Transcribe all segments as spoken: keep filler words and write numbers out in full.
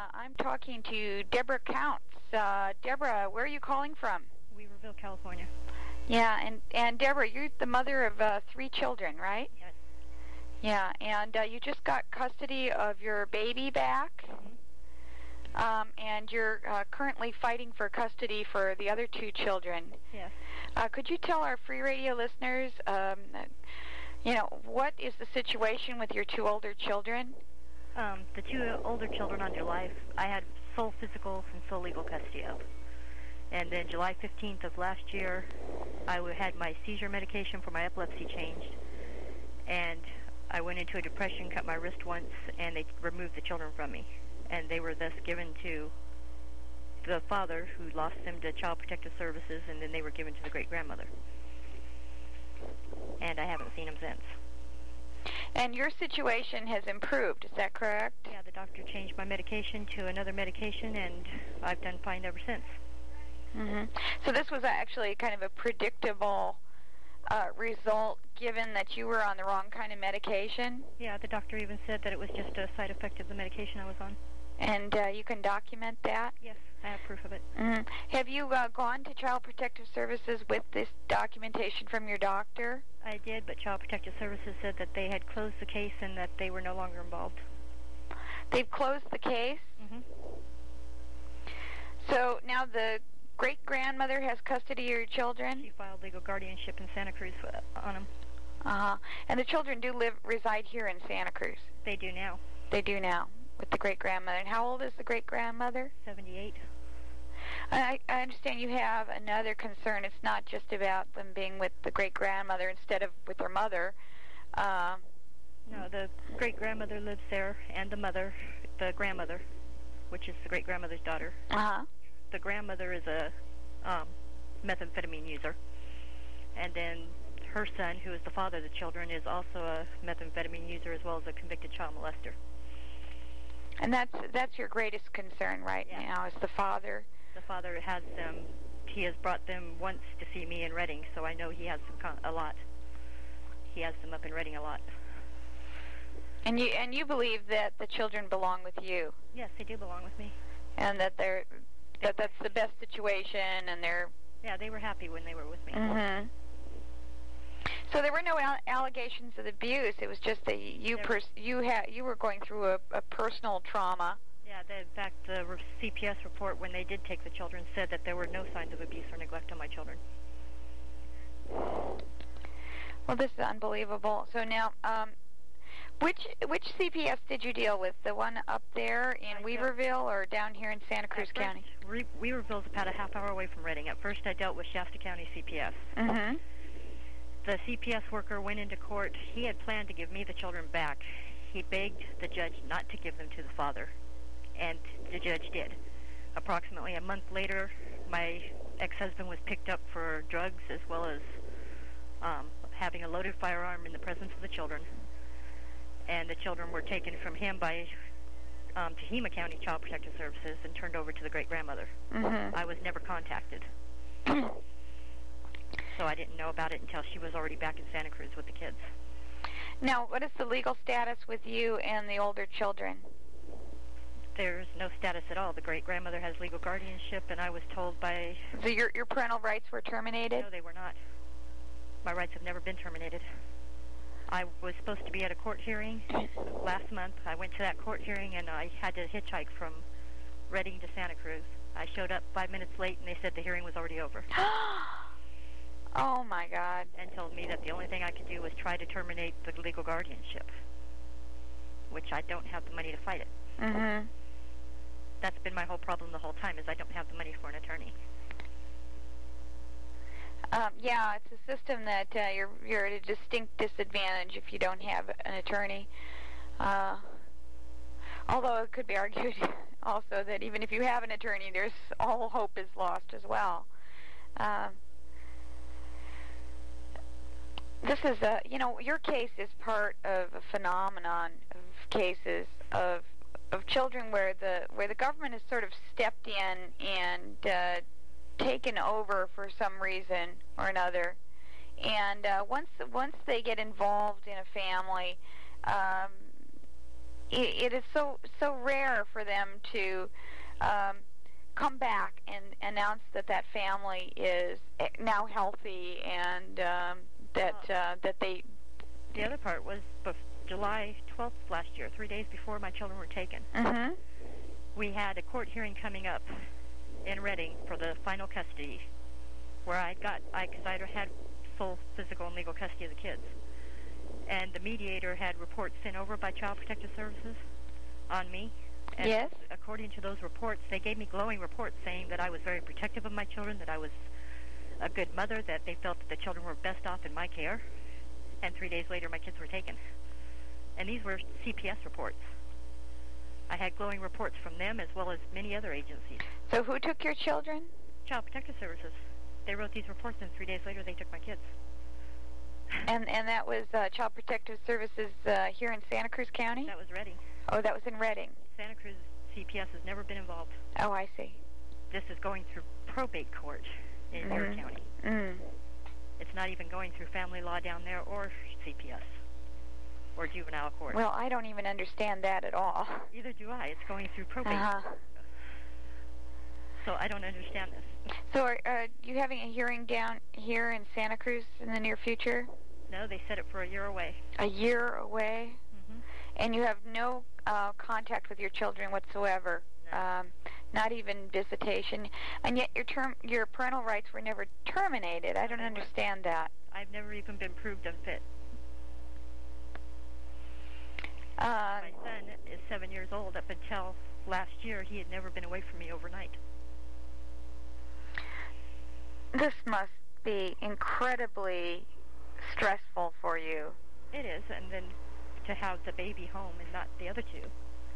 Uh, I'm talking to Deborah Counts. Uh, Deborah, where are you calling from? Weaverville, California. Yeah, and, and Deborah, you're the mother of uh, three children, right? Yes. Yeah, and uh, you just got custody of your baby back, Mm-hmm. um, and you're uh, currently fighting for custody for the other two children. Yes. Uh, could you tell our free radio listeners, um, you know, what is the situation with your two older children? Um, the two older children on July, I had sole physical and sole legal custody of. And then July fifteenth of last year, I w- had my seizure medication for my epilepsy changed. And I went into a depression, cut my wrist once, and they removed the children from me. And they were thus given to the father, who lost them to Child Protective Services, and then they were given to the great-grandmother. And I haven't seen them since. And your situation has improved, is that correct? Yeah, the doctor changed my medication to another medication, and I've done fine ever since. Mm-hmm. So this was actually kind of a predictable uh, result, given that you were on the wrong kind of medication? Yeah, the doctor even said that it was just a side effect of the medication I was on. And uh, you can document that? Yes, I have proof of it. Mm-hmm. Have you uh, gone to Child Protective Services with this documentation from your doctor? I did, but Child Protective Services said that they had closed the case and that they were no longer involved. They've closed the case? Mm-hmm. So now the great-grandmother has custody of your children? She filed legal guardianship in Santa Cruz on them. Uh-huh. And the children do live reside here in Santa Cruz? They do now. They do now, with the great-grandmother. And how old is the great-grandmother? seventy-eight. I, I understand you have another concern. It's not just about them being with the great-grandmother instead of with their mother. Uh, no, the great-grandmother lives there, and the mother, the grandmother, which is the great-grandmother's daughter. Uh-huh. The grandmother is a um, methamphetamine user. And then her son, who is the father of the children, is also a methamphetamine user as well as a convicted child molester. And that's that's your greatest concern right yeah. now, is the father? The father has them, he has brought them once to see me in Redding, so I know he has them con- a lot. He has them up in Redding a lot. And you and you believe that the children belong with you? Yes, they do belong with me. And that they're that that's the best situation, and they're... Yeah, they were happy when they were with me. Mm-hmm. So there were no al- allegations of abuse. It was just that you pers- you had you were going through a, a personal trauma. Yeah, the, in fact, the C P S report, when they did take the children, said that there were no signs of abuse or neglect on my children. Well, this is unbelievable. So now, um, which which C P S did you deal with? The one up there in I Weaverville or down here in Santa Cruz At County? First, Re- Weaverville's about a half hour away from Redding. At first, I dealt with Shasta County C P S. Mm-hmm. The C P S worker went into court. He had planned to give me the children back. He begged the judge not to give them to the father, and the judge did. Approximately a month later, my ex-husband was picked up for drugs as well as um, having a loaded firearm in the presence of the children. And the children were taken from him by um, Tehama County Child Protective Services and turned over to the great-grandmother. Mm-hmm. I was never contacted. So I didn't know about it until she was already back in Santa Cruz with the kids. Now, what is the legal status with you and the older children? There's no status at all. The great-grandmother has legal guardianship, and I was told by... So your, your parental rights were terminated? No, they were not. My rights have never been terminated. I was supposed to be at a court hearing last month. I went to that court hearing, and I had to hitchhike from Redding to Santa Cruz. I showed up five minutes late, and they said the hearing was already over. Oh, my God. And told me that the only thing I could do was try to terminate the legal guardianship, which I don't have the money to fight it. Mm-hmm. That's been my whole problem the whole time, is I don't have the money for an attorney. Um, yeah, it's a system that uh, you're you're at a distinct disadvantage if you don't have an attorney. Uh, although it could be argued also that even if you have an attorney, there's all hope is lost as well. Um, this is a, you know, your case is part of a phenomenon of cases of of children where the where the government has sort of stepped in and uh, taken over for some reason or another, and uh, once once they get involved in a family, um, it, it is so so rare for them to um, come back and announce that that family is now healthy and um, that uh, that they. The other part was bef- July twelfth last year, three days before my children were taken. Mm-hmm. We had a court hearing coming up in Reading for the final custody, where I got, I because I had full physical and legal custody of the kids, and the mediator had reports sent over by Child Protective Services on me. And yes. According to those reports, they gave me glowing reports saying that I was very protective of my children, that I was a good mother, that they felt that the children were best off in my care. And three days later, my kids were taken. And these were C P S reports. I had glowing reports from them as well as many other agencies. So who took your children? Child Protective Services. They wrote these reports, and three days later, they took my kids. And and that was uh, Child Protective Services uh, here in Santa Cruz County? That was Reading. Oh, that was in Reading. Santa Cruz C P S has never been involved. Oh, I see. This is going through probate court in mm-hmm. your county. Mm. It's not even going through family law down there or C P S or juvenile court. Well, I don't even understand that at all. Neither do I. It's going through probate. Uh-huh. So I don't understand this. So are uh, you having a hearing down here in Santa Cruz in the near future? No, they set it for a year away. A year away? Mm-hmm. And you have no uh, contact with your children whatsoever? No. Um, not even visitation, and yet your term, your parental rights were never terminated. I don't They understand weren't. that. I've never even been proved unfit. Um, My son is seven years old. Up until last year, he had never been away from me overnight. This must be incredibly stressful for you. It is, and then to have the baby home and not the other two.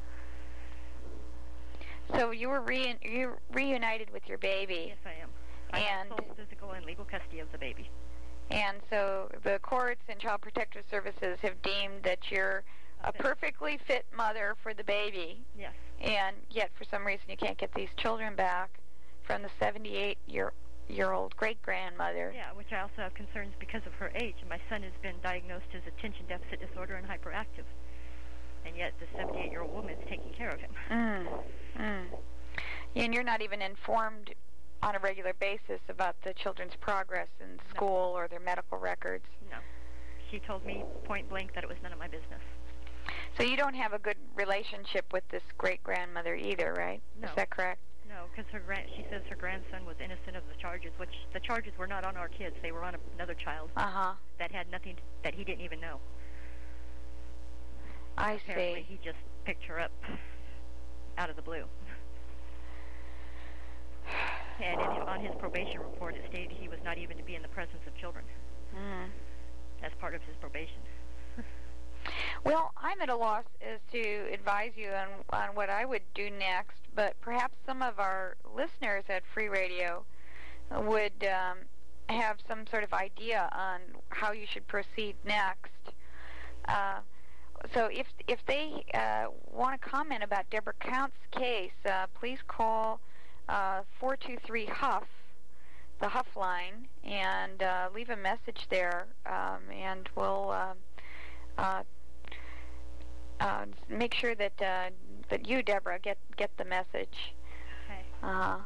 So you were re- you reunited with your baby. Yes, I am. I and have sole physical and legal custody of the baby. And so the courts and Child Protective Services have deemed that you're a Fit. perfectly fit mother for the baby. Yes. And yet, for some reason, you can't get these children back from the seventy-eight-year-old great-grandmother. Yeah, which I also have concerns because of her age. My son has been diagnosed as attention deficit disorder and hyperactive. And yet the seventy-eight-year-old woman is taking care of him. Mm. Mm. And you're not even informed on a regular basis about the children's progress in school No. or their medical records. No. She told me point blank that it was none of my business. So you don't have a good relationship with this great-grandmother either, right? No. Is that correct? No, because her grand- she says her grandson was innocent of the charges, which the charges were not on our kids. They were on another child Uh-huh. that had nothing, to, that he didn't even know. I Apparently see. he just picked her up out of the blue. And in, on his probation report, it stated he was not even to be in the presence of children Mm. as part of his probation. Well, I'm at a loss as to advise you on, on what I would do next, but perhaps some of our listeners at Free Radio would um, have some sort of idea on how you should proceed next. Uh, so if if they uh, want to comment about Deborah Count's case, uh, please call uh, four two three Huff, the Huff line, and uh, leave a message there, um, and we'll uh, uh, uh, make sure that uh, that you, Deborah, get get the message. Okay. Uh,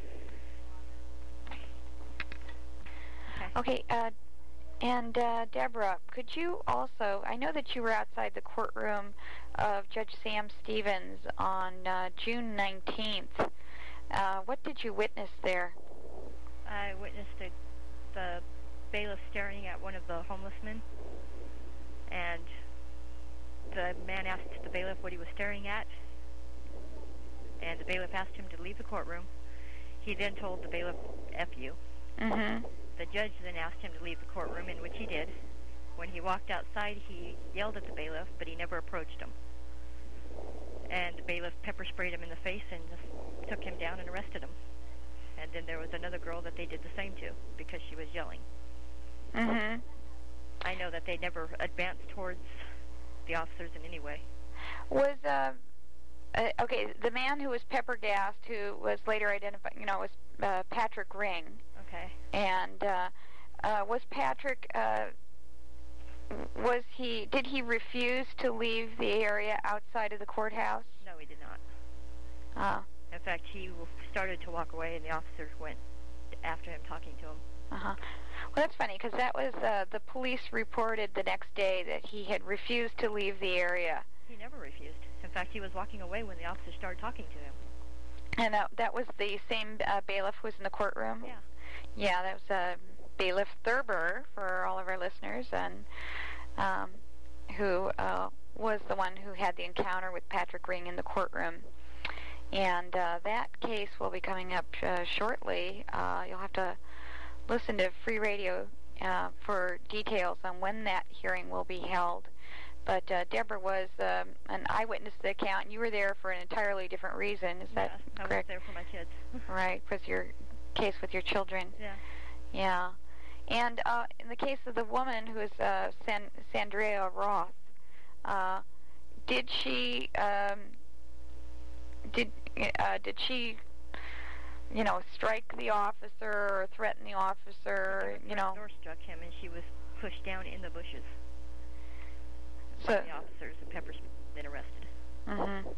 Okay. okay. Uh, and uh, Deborah, could you also? I know that you were outside the courtroom of Judge Sam Stevens on uh, June nineteenth. Uh, what did you witness there? I witnessed a, the bailiff staring at one of the homeless men, and the man asked the bailiff what he was staring at, and the bailiff asked him to leave the courtroom. He then told the bailiff, F you. Mm-hmm. The judge then asked him to leave the courtroom, in which he did. When he walked outside, he yelled at the bailiff, but he never approached him. And the bailiff pepper sprayed him in the face and just took him down and arrested him. And then there was another girl that they did the same to because she was yelling. Mm-hmm. I know that they never advanced towards the officers in any way. Was uh, uh okay? The man who was pepper gassed, who was later identified, you know, was uh, Patrick Ring. Okay. And uh, uh, was Patrick uh, was he? Did he refuse to leave the area outside of the courthouse? No, he did not. Ah. In fact, he started to walk away, and the officers went after him, talking to him. Uh-huh. Well, that's funny, because that was, uh, the police reported the next day that he had refused to leave the area. He never refused. In fact, he was walking away when the officers started talking to him. And uh, that was the same uh, bailiff who was in the courtroom? Yeah. Yeah, that was uh, Bailiff Thurber, for all of our listeners, and um, who uh, was the one who had the encounter with Patrick Ring in the courtroom. And uh, that case will be coming up uh, shortly. Uh, you'll have to listen to Free Radio uh, for details on when that hearing will be held. But uh, Deborah was um, an eyewitness to the account, and you were there for an entirely different reason. Is that yeah, correct? I was there for my kids. Right, with your case with your children. Yeah. Yeah. And uh, in the case of the woman who is uh, San- Sandria Roth, uh, did she um, did uh, did she you know strike the officer or threaten the officer? You know, door struck him, and she was pushed down in the bushes. So by the officers and pepper sprayed, then arrested. Mm-hmm.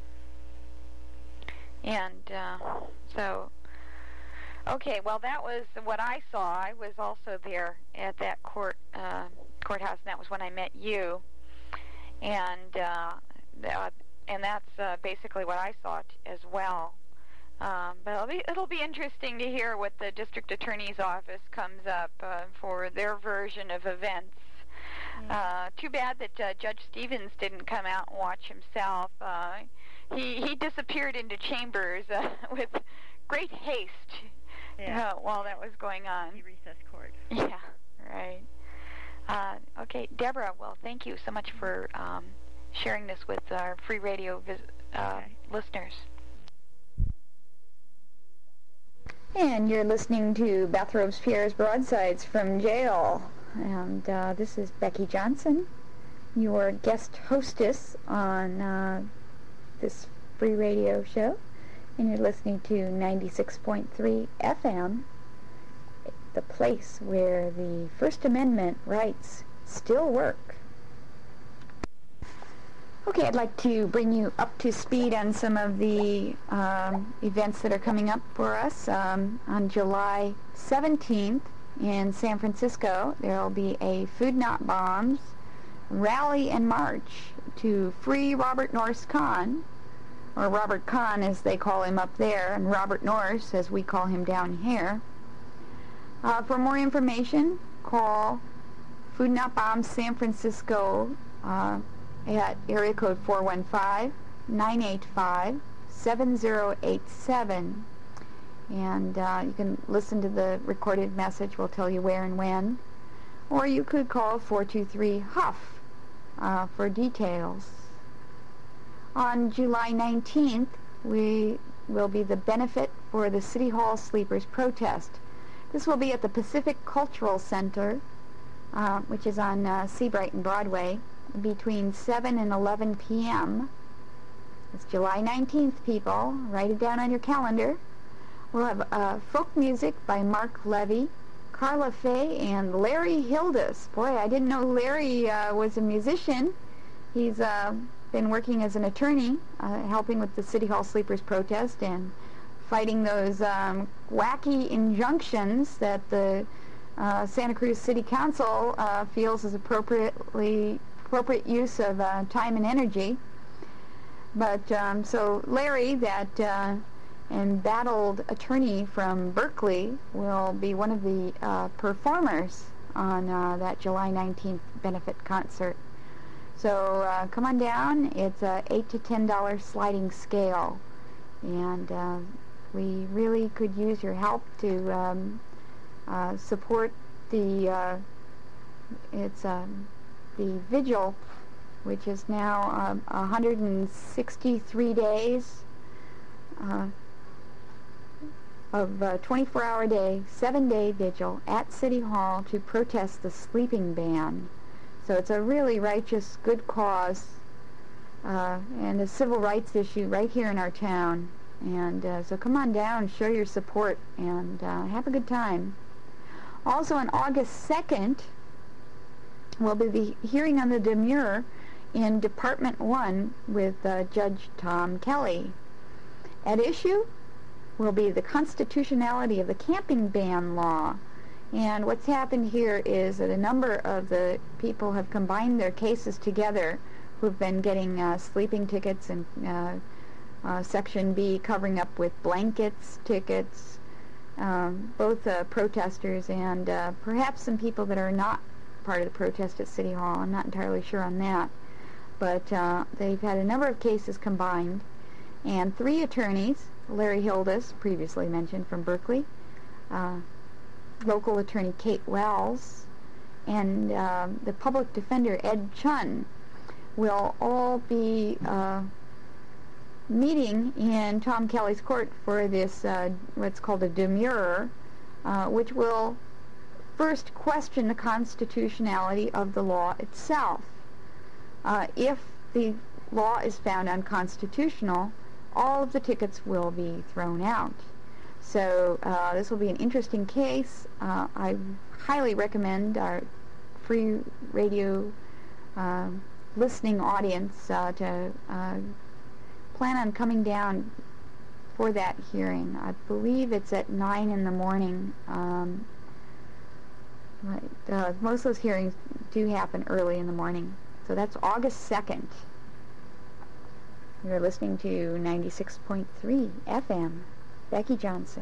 And uh, so. Okay, well, that was what I saw. I was also there at that court uh, courthouse, and that was when I met you. And uh, th- and that's uh, basically what I saw t- as well. Um, but it'll be, it'll be interesting to hear what the district attorney's office comes up uh, for their version of events. Mm-hmm. Uh, too bad that uh, Judge Stevens didn't come out and watch himself. Uh, he he disappeared into chambers uh, with great haste. Yeah. Uh, while that was going on. He recessed court. Yeah, right. Uh, okay, Deborah, well, thank you so much for um, sharing this with our Free Radio vis- uh, okay. listeners. And you're listening to Bathrobes Pierre's Broadsides from jail. And uh, this is Becky Johnson, your guest hostess on uh, this Free Radio show. And you're listening to ninety-six point three F M, the place where the First Amendment rights still work. Okay, I'd like to bring you up to speed on some of the um, events that are coming up for us. Um, on July seventeenth in San Francisco, there will be a Food Not Bombs rally and march to free Robert Norris Kahn, or Robert Kahn as they call him up there, and Robert Norris as we call him down here. Uh, for more information, call Food Not Bombs San Francisco uh, at area code four one five, nine eight five, seven zero eight seven. And uh, you can listen to the recorded message. We'll tell you where and when. Or you could call four two three Huff uh, for details. On July nineteenth, we will be the benefit for the City Hall Sleepers protest. This will be at the Pacific Cultural Center, uh, which is on uh, Seabright and Broadway, between seven and eleven p.m. It's July nineteenth, people. Write it down on your calendar. We'll have uh, folk music by Mark Levy, Carla Faye, and Larry Hildes. Boy, I didn't know Larry uh, was a musician. He's uh, been working as an attorney, uh, helping with the City Hall Sleepers protest and fighting those um, wacky injunctions that the uh, Santa Cruz City Council uh, feels is appropriately appropriate use of uh, time and energy. But um, so Larry, that uh, embattled attorney from Berkeley, will be one of the uh, performers on uh, that July nineteenth benefit concert. So uh, come on down. It's a eight to ten dollar sliding scale, and uh, we really could use your help to um, uh, support the uh, it's um, the vigil, which is now um, one hundred sixty-three days uh, of a twenty-four hour day, seven day vigil at City Hall to protest the sleeping ban. So it's a really righteous, good cause, uh, and a civil rights issue right here in our town. And uh, so come on down, show your support, and uh, have a good time. Also on August second, will be the hearing on the demurrer in Department one with uh, Judge Tom Kelly. At issue will be the constitutionality of the camping ban law. And what's happened here is that a number of the people have combined their cases together who've been getting uh, sleeping tickets and uh, uh, Section B covering up with blankets tickets, um, both uh, protesters and uh, perhaps some people that are not part of the protest at City Hall. I'm not entirely sure on that. But uh, they've had a number of cases combined, and three attorneys, Larry Hildes, previously mentioned from Berkeley, uh, local attorney Kate Wells, and uh, the public defender Ed Chun will all be uh, meeting in Tom Kelly's court for this, uh, what's called a demurrer, uh, which will first question the constitutionality of the law itself. Uh, if the law is found unconstitutional, all of the tickets will be thrown out. So uh, this will be an interesting case. Uh, I highly recommend our free radio uh, listening audience uh, to uh, plan on coming down for that hearing. I believe it's at nine in the morning. Um, uh, most of those hearings do happen early in the morning. So that's August second. You're listening to ninety-six point three F M. Becky Johnson.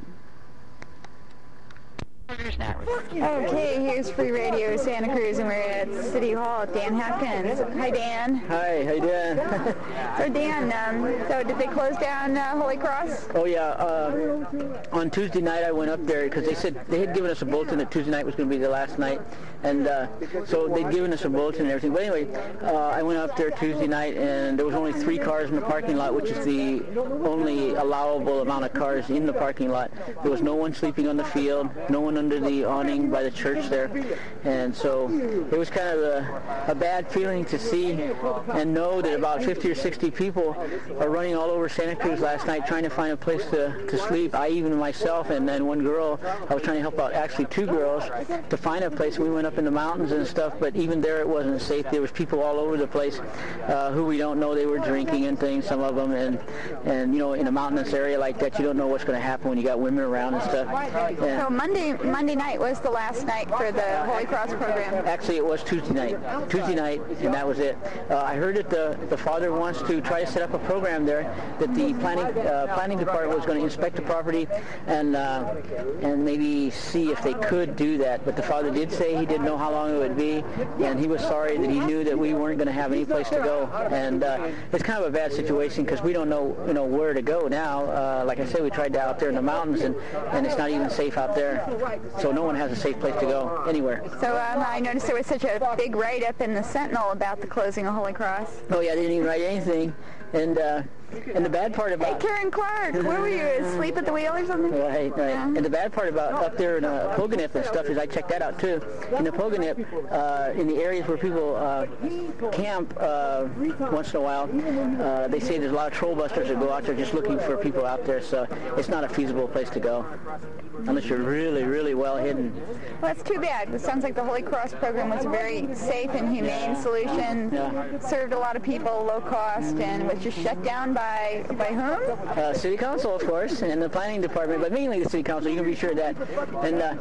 Okay, here's Free Radio Santa Cruz, and we're at City Hall at Dan Hopkins. Hi, Dan. Hi, how you doing? So, Dan, um, so did they close down uh, Holy Cross? Oh, yeah. Uh, on Tuesday night, I went up there because they said they had given us a bulletin that Tuesday night was going to be the last night. And uh, so they'd given us a bulletin and everything. But anyway, uh, I went up there Tuesday night, and there was only three cars in the parking lot, which is the only allowable amount of cars in the parking lot. There was no one sleeping on the field, no one under the awning by the church there. And so it was kind of a, a bad feeling to see and know that about fifty or sixty people are running all over Santa Cruz last night trying to find a place to, to sleep. I even myself and then one girl, I was trying to help out actually two girls to find a place. We went up in the mountains and stuff, but even there it wasn't safe. There was people all over the place uh, who we don't know. They were drinking and things, some of them, and and you know, in a mountainous area like that, you don't know what's going to happen when you got women around and stuff. And so Monday Monday night was the last night for the Holy Cross program. Actually, it was Tuesday night. Tuesday night, and that was it. Uh, I heard that the the father wants to try to set up a program there, that the planning uh, planning department was going to inspect the property and uh, and maybe see if they could do that. But the father did say he didn't know how long it would be, and he was sorry that he knew that we weren't going to have any place to go. And uh, it's kind of a bad situation because we don't know, you know, where to go now. Uh, like I said, we tried to out there in the mountains, and, and it's not even safe out there. So no one has a safe place to go anywhere. So um, I noticed there was such a big write-up in the Sentinel about the closing of Holy Cross. Oh yeah, they didn't even write anything. And uh, and the bad part about... Hey, Karen Clark, where were you? Asleep at the wheel or something? Right, right. Yeah. And the bad part about up there in uh, Pogonip and stuff is I checked that out too. In the Pogonip, uh, in the areas where people uh, camp uh, once in a while, uh, they say there's a lot of troll busters that go out there just looking for people out there, so it's not a feasible place to go unless you're really, really well hidden. Well, that's too bad. It sounds like the Holy Cross program was a very safe and humane solution, yeah. Served a lot of people, low cost, and was just shut down by by whom? Uh, City Council, of course, and the planning department, but mainly the City Council. You can be sure of that. And uh,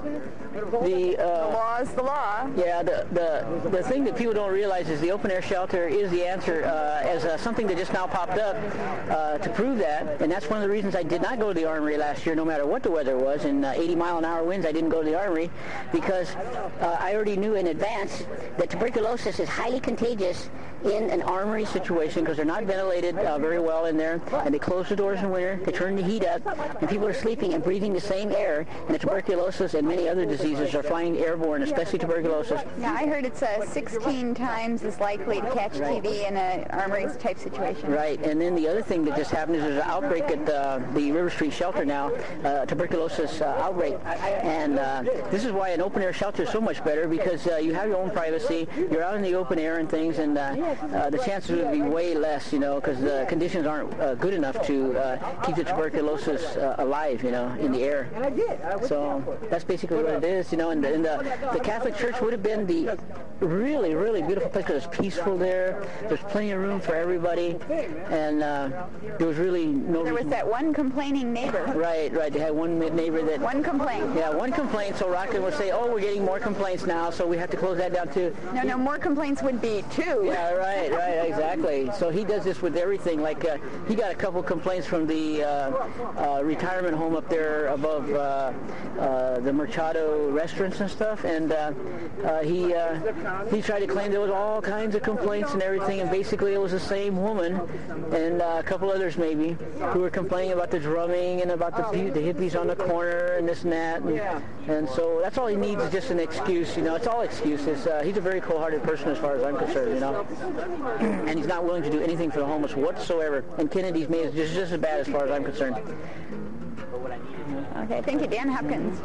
the, uh, the law is the law. Yeah, the, the the thing that people don't realize is the open air shelter is the answer uh, as uh, something that just now popped up uh, to prove that. And that's one of the reasons I did not go to the Armory last year, no matter what the weather was. In uh, eighty mile an hour winds, I didn't go to the Armory because uh, I already knew in advance that tuberculosis is highly contagious in an armory situation because they're not ventilated uh, very well in there, and they close the doors in winter, they turn the heat up, and people are sleeping and breathing the same air, and the tuberculosis and many other diseases are flying airborne, especially tuberculosis. Yeah, I heard it's uh, sixteen times as likely to catch T B in an armory type situation. Right, and then the other thing that just happened is there's an outbreak at uh, the River Street shelter now, uh, tuberculosis uh, outbreak, and uh, this is why an open air shelter is so much better because uh, you have your own privacy, you're out in the open air and things, and uh, uh, the chances would be way less, you know, because the conditions aren't uh, good enough to uh, keep the tuberculosis uh, alive, you know, in the air. So that's basically what it is, you know, and the, and the, the Catholic Church would have been the really, really beautiful place because it's peaceful there. There's plenty of room for everybody, and uh, there was really no There was reason. that one complaining neighbor. Right, right. They had one neighbor that... One complaint. Yeah, one complaint, so Rotkin would say, oh, we're getting more complaints now, so we have to close that down too. No, no, more complaints would be two. Yeah, right, right, exactly. So he does this with everything. Like, uh, he got a couple complaints from the uh, uh, retirement home up there above uh, uh, the Mercado restaurants and stuff, and uh, uh, he uh, he tried to claim there was all kinds of complaints and everything, and basically it was the same woman and uh, a couple others maybe who were complaining about the drumming and about the, the hippies on the corner and this and that, and, and so that's all he needs is just an excuse, you know. It's all excuses. Uh, he's a very cold-hearted person as far as I'm concerned, you know, and he's not willing to do anything for the homeless whatsoever, and Kennedy's made is just, just as bad as far as I'm concerned. Okay, thank you, Dan Hopkins.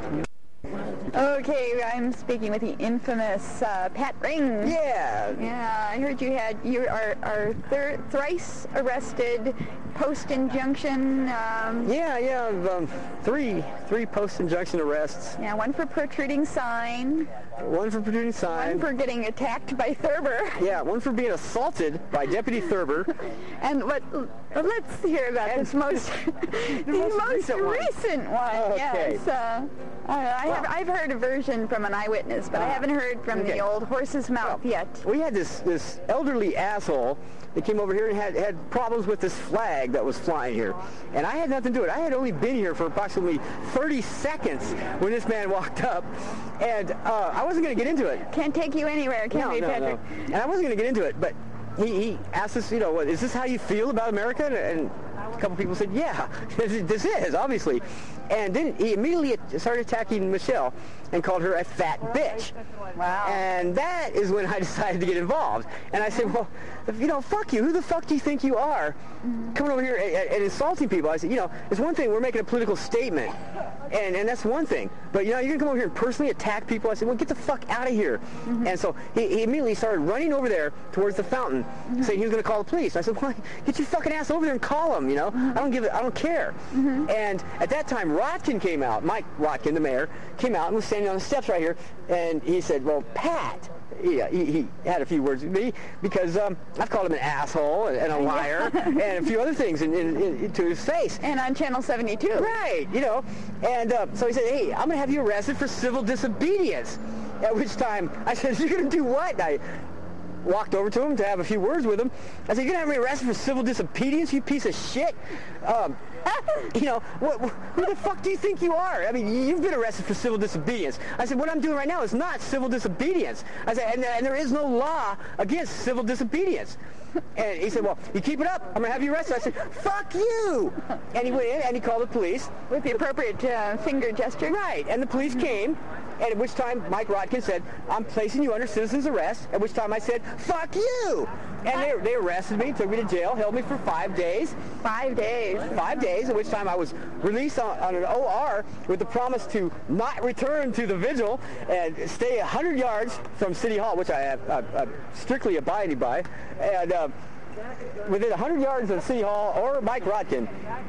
Okay, I'm speaking with the infamous uh, Pat Ring. Yeah. Yeah, I heard you had, you are, are thir- thrice arrested, post-injunction. Um, Yeah, yeah, um, three, three post-injunction arrests. yeah, one for protruding sign, One for protruding one sign. for getting attacked by Thurber, Yeah, one for being assaulted by Deputy Thurber. and what? Let's hear about this most, the most most recent recent one. one. Okay. Yes. Uh, I, I have, I've heard a version from an eyewitness, but I haven't heard from Okay. the old horse's mouth yet. We had this, this elderly asshole that came over here and had, had problems with this flag that was flying here. And I had nothing to do with it. I had only been here for approximately thirty seconds when this man walked up. And uh, I wasn't going to get into it. Can't take you anywhere, can No, we, no, Patrick? no. And I wasn't going to get into it, but he, he asked us, you know, what, is this how you feel about America? And, and a couple people said, yeah, this is, obviously. And then he immediately started attacking Michelle and called her a fat bitch. Wow. And that is when I decided to get involved. And I said, well, you know, fuck you. Who the fuck do you think you are coming over here and, and insulting people? I said, you know, it's one thing, we're making a political statement. And, and that's one thing. But, you know, you're going to come over here and personally attack people? I said, well, get the fuck out of here. Mm-hmm. And so he, he immediately started running over there towards the fountain, mm-hmm. saying he was going to call the police. I said, well, get your fucking ass over there and call them, you know? Mm-hmm. I don't give it, I don't care. Mm-hmm. And at that time, Rotkin came out, Mike Rotkin, the mayor, came out and was standing on the steps right here, and he said, well, Pat, yeah, he, he had a few words with me because um, I've called him an asshole and, and a liar and a few other things in, in, in, to his face. And on Channel seventy-two. Right, you know. And uh, so he said, hey, I'm going to have you arrested for civil disobedience. At which time I said, you're going to do what? And I walked over to him to have a few words with him. I said, you're going to have me arrested for civil disobedience, you piece of shit? Um, you know, what, who the fuck do you think you are? I mean, you've been arrested for civil disobedience. I said, what I'm doing right now is not civil disobedience. I said, and, and there is no law against civil disobedience. And he said, well, you keep it up, I'm going to have you arrested. I said, fuck you! And he went in and he called the police. With the appropriate uh, finger gesture. Right, and the police came, and at which time Mike Rotkin said, I'm placing you under citizen's arrest, at which time I said, fuck you! And they, they arrested me, took me to jail, held me for five days. Five days. Five days, at which time I was released on, on an O R with the promise to not return to the vigil and stay one hundred yards from City Hall, which I have uh, uh, strictly abided by. And uh, within one hundred yards of City Hall or Mike Rotkin.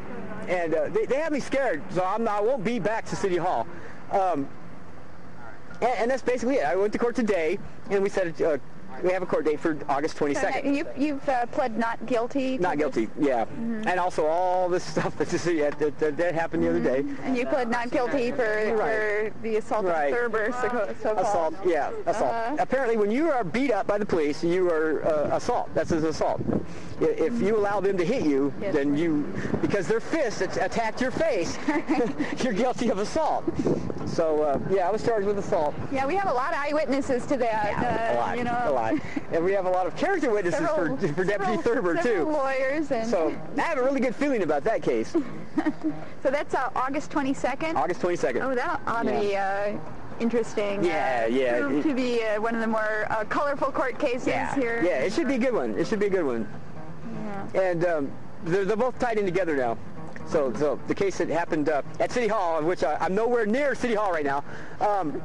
And uh, they, they had me scared, so I'm not, I won't be back to City Hall. Um, and, and that's basically it. I went to court today, and we said uh, we have a court date for August twenty-second. So you, you've uh, pled not guilty? Not guilty, yeah. Mm-hmm. And also all this stuff that, just, yeah, that, that, that happened the mm-hmm. other day. And you pled not guilty for, right. for the assault right. of Thurber, so, so-called. Assault, yeah, assault. Uh-huh. Apparently, when you are beat up by the police, you are uh, assault. That's an assault. If mm-hmm. you allow them to hit you, yes. then you, because their fists attacked your face, you're guilty of assault. So, uh, yeah, I was charged with assault. Yeah, we have a lot of eyewitnesses to that. Yeah, uh, a lot, you know. a lot. And we have a lot of character witnesses several, for, for Deputy several, Thurber, several too. lawyers. And so, I have a really good feeling about that case. So that's uh, August twenty-second? August twenty-second. Oh, that ought to yeah. be... Uh, interesting. Yeah, uh, yeah. Proved to be uh, one of the more uh, colorful court cases yeah. here. Yeah, it should be a good one. It should be a good one. Yeah. And um, they're, they're both tied in together now. So, so the case that happened uh, at City Hall, of which I, I'm nowhere near City Hall right now, um,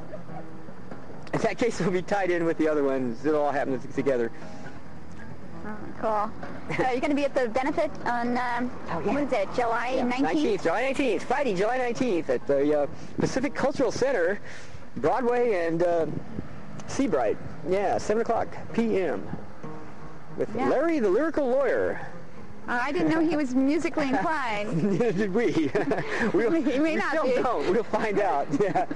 that case will be tied in with the other ones. It'll all happen together. Oh, cool. So you're going to be at the benefit on, um, oh, yeah. what is it, July nineteenth? nineteenth, July nineteenth, Friday, July nineteenth at the uh, Pacific Cultural Center Broadway and uh, Seabright. Yeah, seven o'clock p m with Yeah. Larry the Lyrical Lawyer. Uh, I didn't know he was musically inclined. Neither did we. we'll, He may we not still be. don't. We'll find out. Yeah.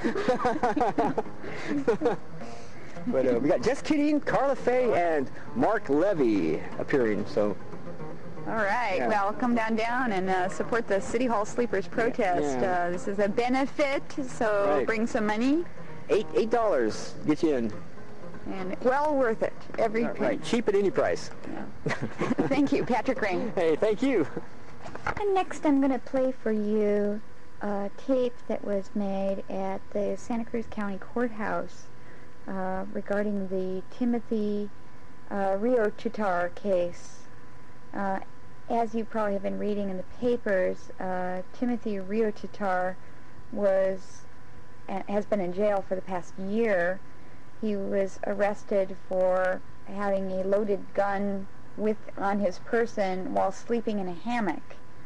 But uh, we got Just Kidding, Carla Faye, and Mark Levy appearing. So All right. Yeah. Well, come down down and uh, support the City Hall Sleepers protest. Yeah. Uh, this is a benefit, so Right. bring some money, eight eight dollars get you in. and well worth it. Every Right, penny. cheap at any price. Thank you, Patrick Rain. Hey, thank you. And next I'm going to play for you a tape that was made at the Santa Cruz County Courthouse uh, regarding the Timothy uh, Rio Tutar case. Uh, as you probably have been reading in the papers, uh, Timothy Rio Tutar was uh, has been in jail for the past year. He was arrested for having a loaded gun with on his person while sleeping in a hammock,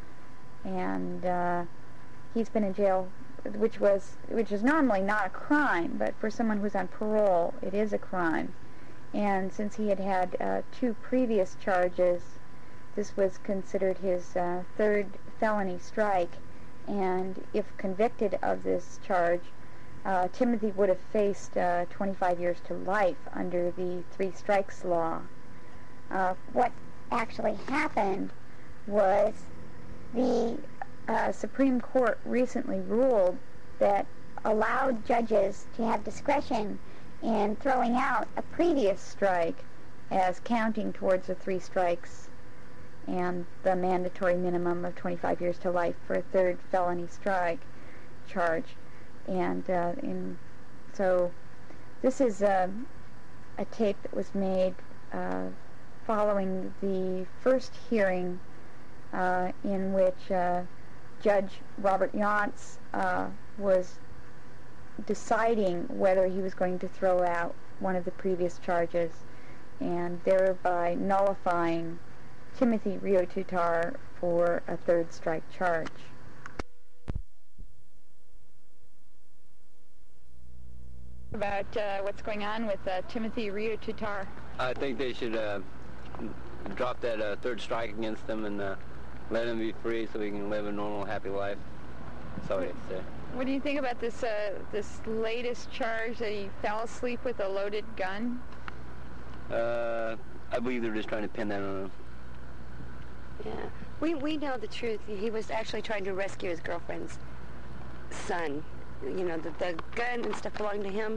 and uh, he's been in jail, which was which is normally not a crime, but for someone who's on parole, it is a crime. And since he had had uh, two previous charges, this was considered his uh, third felony strike, and if convicted of this charge, uh, Timothy would have faced uh, twenty-five years to life under the three strikes law. Uh, what actually happened was the uh, Supreme Court recently ruled that allowed judges to have discretion in throwing out a previous strike as counting towards the three strikes and the mandatory minimum of twenty-five years to life for a third felony strike charge. And uh, in, so this is uh, a tape that was made uh, following the first hearing uh, in which uh, Judge Robert Yonts uh, was deciding whether he was going to throw out one of the previous charges and thereby nullifying Timothy Rio Tutar for a third strike charge. About uh, what's going on with uh, Timothy Rio Tutar. I think they should uh, drop that uh, third strike against him and uh, let him be free so he can live a normal, happy life. That's all I have to say. What do you think about this uh, this latest charge that he fell asleep with a loaded gun? Uh, I believe they're just trying to pin that on him. Yeah, we we know the truth. He was actually trying to rescue his girlfriend's son. You know, the, the gun and stuff belonged to him,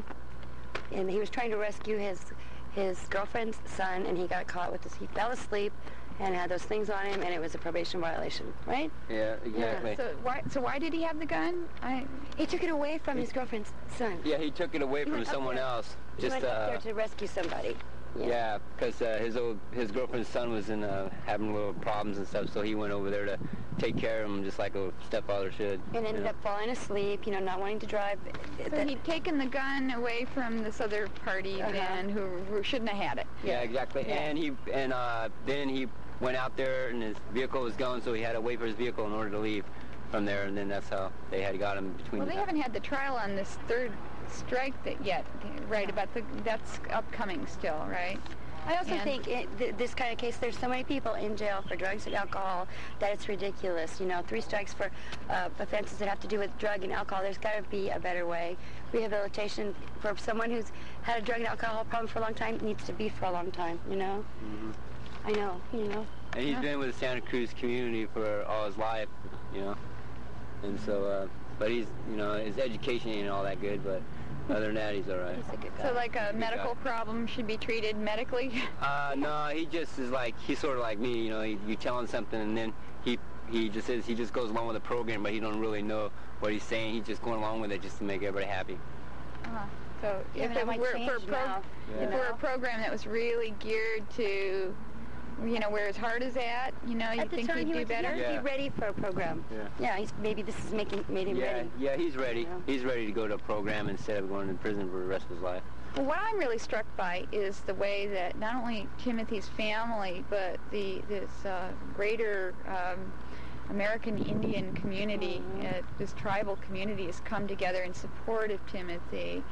and he was trying to rescue his his girlfriend's son, and he got caught with this. He fell asleep and had those things on him, and it was a probation violation, right? Yeah, exactly. So why so why did he have the gun? I He took it away from his girlfriend's son. Yeah, he took it away He from went up someone there. else. He Just went up uh, there to rescue somebody. yeah, because uh, his old his girlfriend's son was in uh, having little problems and stuff, so he went over there to take care of him, just like a stepfather should. And ended you know? up falling asleep, you know, not wanting to drive. so That- he'd taken the gun away from this other party Uh-huh. man who, who shouldn't have had it. Yeah, exactly. Yeah. And he and uh, then he went out there and his vehicle was going, so he had to wait for his vehicle in order to leave from there, and then that's how they had got him between. Well, the they haven't had the trial on this third strike that yet, right? About the that's upcoming still, right? I also And- think it, th- this kind of case, there's so many people in jail for drugs and alcohol that it's ridiculous. You know, three strikes for uh, offenses that have to do with drug and alcohol. There's got to be a better way. Rehabilitation for someone who's had a drug and alcohol problem for a long time needs to be for a long time, you know? Mhm. I know, you know. And he's Yeah. been with the Santa Cruz community for all his life, you know. And so, uh, but he's, you know, his education ain't all that good, but other than that, he's all right. He's a good guy. So like a Good medical guy. problem should be treated medically? Uh, no, he just is like, he's sort of like me, you know, he, you tell him something and then he he just is, he just goes along with the program, but he don't really know what he's saying. He's just going along with it just to make everybody happy. Uh-huh. So Yeah, if but it it might were for a, change pro- now, you if it were know? a program that was really geared to, you know, where his heart is at, you know, you At the think time he'd he do was better? young, Yeah. he's ready for a program. Yeah. Yeah, he's, maybe this is making made him Yeah, ready. yeah, he's ready. Yeah. He's ready to go to a program instead of going to prison for the rest of his life. Well, what I'm really struck by is the way that not only Timothy's family, but the this uh, greater um, American Indian community, Mhm. uh, this tribal community, has come together in support of Timothy.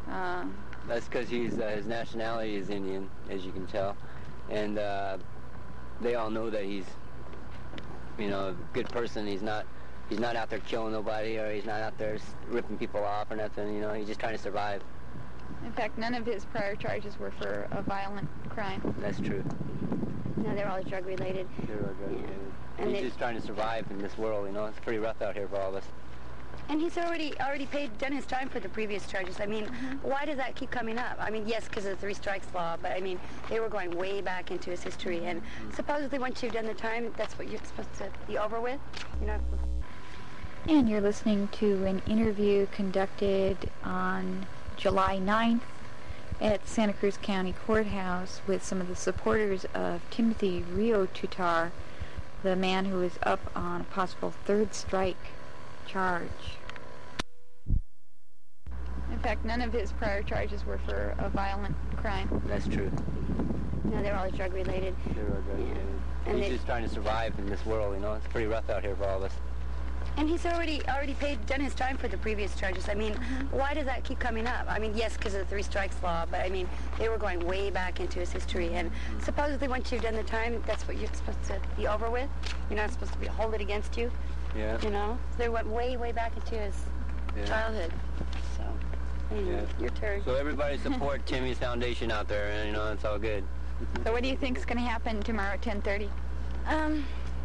Uh, That's because he's uh, his nationality is Indian, as you can tell, and uh, they all know that he's, you know, a good person. He's not, he's not out there killing nobody, or he's not out there ripping people off or nothing. You know, he's just trying to survive. in fact, none of his prior charges were for a violent crime. That's true. No, they're all drug related. They're all drug related. And He's they- just trying to survive in this world. You know, it's pretty rough out here for all of us. And he's already already paid, done his time for the previous charges. I mean, why does that keep coming up? I mean, yes, because of the three strikes law, but I mean, they were going way back into his history. And supposedly once you've done the time, that's what you're supposed to be over with, you know? And you're listening to an interview conducted on July ninth at Santa Cruz County Courthouse with some of the supporters of Timothy Rio Tutar, the man who is up on a possible third strike charge. In fact, none of his prior charges were for a violent crime. That's true. No, they're all drug related. They're all drug related. And He's they- just trying to survive in this world. You know, it's pretty rough out here for all of us. And he's already already paid, done his time for the previous charges. I mean, why does that keep coming up? I mean, yes, because of the three strikes law, but I mean, they were going way back into his history. And supposedly once you've done the time, that's what you're supposed to be over with. You're not supposed to be hold it against you. Yeah. You know, so they went way, way back into his Yeah. childhood. So, anyway, Yeah. your turn. So everybody support Timmy's foundation out there, and you know, it's all good. So what do you think is going to happen tomorrow at ten thirty? Um,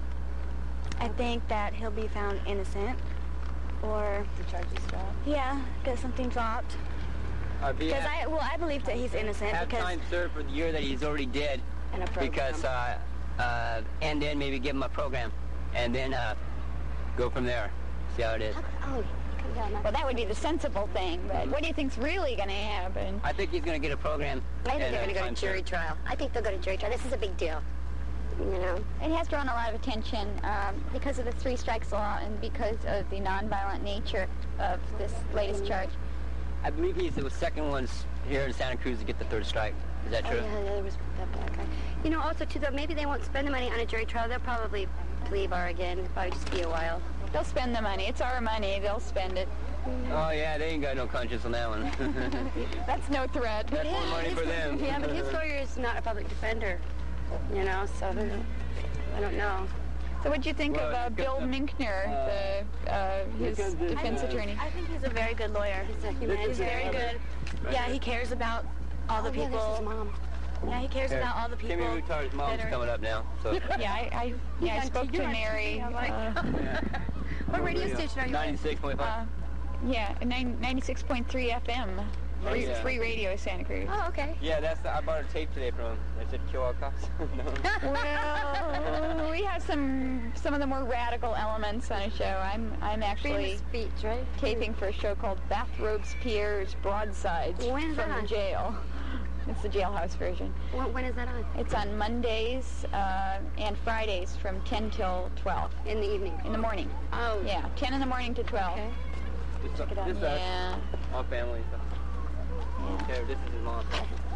I think that he'll be found innocent, or The charges dropped. yeah, get something dropped. Uh, Because I, well, I believe that he's innocent have because time served for the year that he's already dead, And a program. because uh, uh, and then maybe give him a program, and then uh, go from there. See how it is. oh, come down. Well, that would be the sensible thing, but what do you think's really going to happen? I think he's going to get a program. I think and, they're uh, going to go time to jury served. trial. I think they'll go to jury trial. This is a big deal. You know. It has drawn a lot of attention um, because of the three strikes law and because of the nonviolent nature of this latest charge. I believe he's the second one here in Santa Cruz to get the third strike. Is that Oh, true? yeah, yeah, there was that black guy. You know, also, too, though, maybe they won't spend the money on a jury trial. They'll probably plea bar again. It'll probably just be a while. They'll spend the money. It's our money. They'll spend it. Oh yeah, they ain't got no conscience on that one. That's no threat. That's more money for them. Yeah, but his lawyer is not a public defender, you know, so I don't, I don't know. So what do you think Well, of uh, here Bill comes the- Minkner, the, uh, his comes the- defense uh, attorney? I think he's a very good lawyer. He's a He's humanitarian. very good. Yeah, he cares about all the Oh, yeah, this is people. Mom. Yeah, he cares Here, about all the people. Timmy Rutar's mom's that are- coming up now. So. Yeah, I, I, yeah, I on spoke T V, to you're on T V, Mary. I'm like- uh, What radio station are you on? ninety-six point five. uh, yeah, nine, ninety-six point three F M. Free, yeah. free radio, Santa Cruz. Oh, okay. Yeah, that's the, I bought a tape today from him. I said kill all cops. No. Well, we have some some of the more radical elements on a show. I'm I'm Freedom actually of speech, right? taping for a show called Bathrobes, Pierre's Broadsides When's that from on? the jail. It's the jailhouse version. When, when is that on? It's on Mondays uh, and Fridays from ten till twelve In the evening. in the morning. Oh. Yeah, ten in the morning to twelve. Okay. Just, it out. just us, Yeah. all family stuff. yeah. Okay, this is his mom.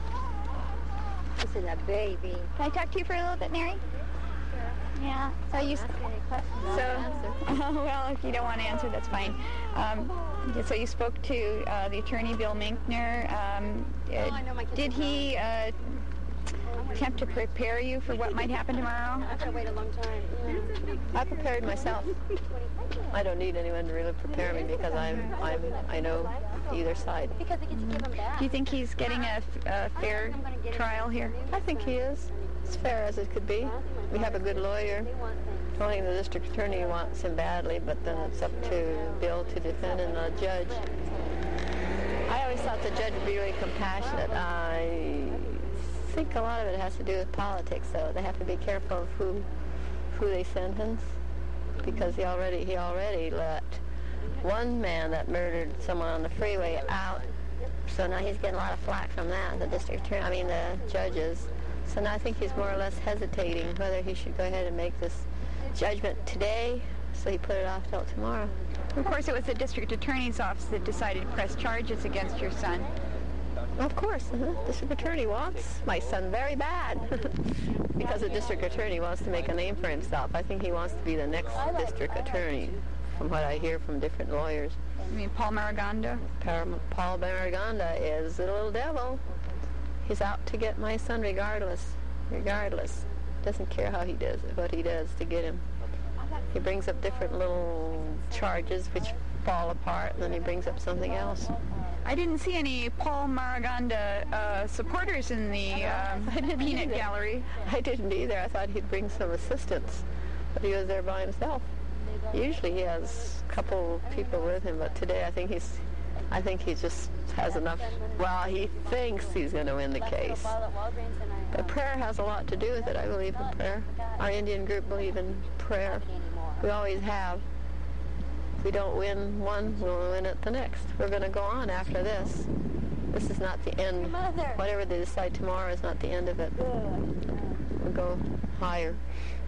This is a baby. Can I talk to you for a little bit, Mary? Yeah. So you. So, well, if you don't want to answer, that's fine. Um, so you spoke to uh, the attorney, Bill Minkner. Um, uh, I know my kids did are he uh, attempt to prepare you for what might happen tomorrow? I've got to wait a long time. Yeah. I prepared myself. I don't need anyone to really prepare me because I'm, I'm, I know either side. Because they get to give them back. Do you think he's getting a, a fair trial here? I think he is as fair as it could be. We have a good lawyer. Only the district attorney wants him badly, but then it's up to Bill to defend and the judge. I always thought the judge would be really compassionate. I think a lot of it has to do with politics, though. They have to be careful of who, who they sentence, because he already he already let one man that murdered someone on the freeway out. So now he's getting a lot of flack from that, the district attorney, I mean the judges. So now I think he's more or less hesitating whether he should go ahead and make this judgment today, so he put it off till tomorrow. Of course, it was the district attorney's office that decided to press charges against your son. Of course, uh-huh. District attorney wants my son very bad because the district attorney wants to make a name for himself. I think he wants to be the next district attorney, from what I hear from different lawyers. You mean Paul Maraganda? Paul Maraganda is the little devil. He's out to get my son regardless. Regardless. Doesn't care how he does it, what he does to get him. He brings up different little charges which fall apart, and then he brings up something else. I didn't see any Paul Maraganda uh, supporters in the um, peanut either. gallery. I didn't either. I thought he'd bring some assistance, but he was there by himself. Usually he has a couple people with him, but today I think he's, I think he just has enough. Well, he thinks he's going to win the case. But prayer has a lot to do with it. I believe in prayer. Our Indian group believe in prayer. We always have. If we don't win one, we'll win it the next. We're going to go on after this. This is not the end. Whatever they decide tomorrow is not the end of it. We'll go higher.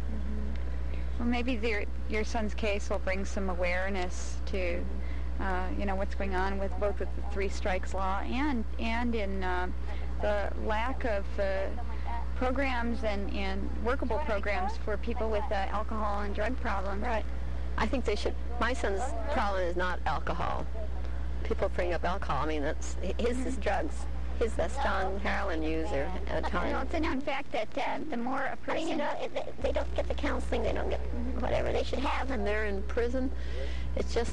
Well, maybe your, your son's case will bring some awareness to, uh, you know, what's going on with both with the three strikes law and and in uh, the lack of uh, programs and, and workable programs for people with uh, alcohol and drug problems. Right. I think they should. My son's problem is not alcohol. People bring up alcohol. I mean, that's his is drugs. His a strong heroin user at You know, times. it's a known fact that uh, the more a person, I mean, you know, it, they don't get the counseling, they don't get whatever they should have, And they're in prison. It's just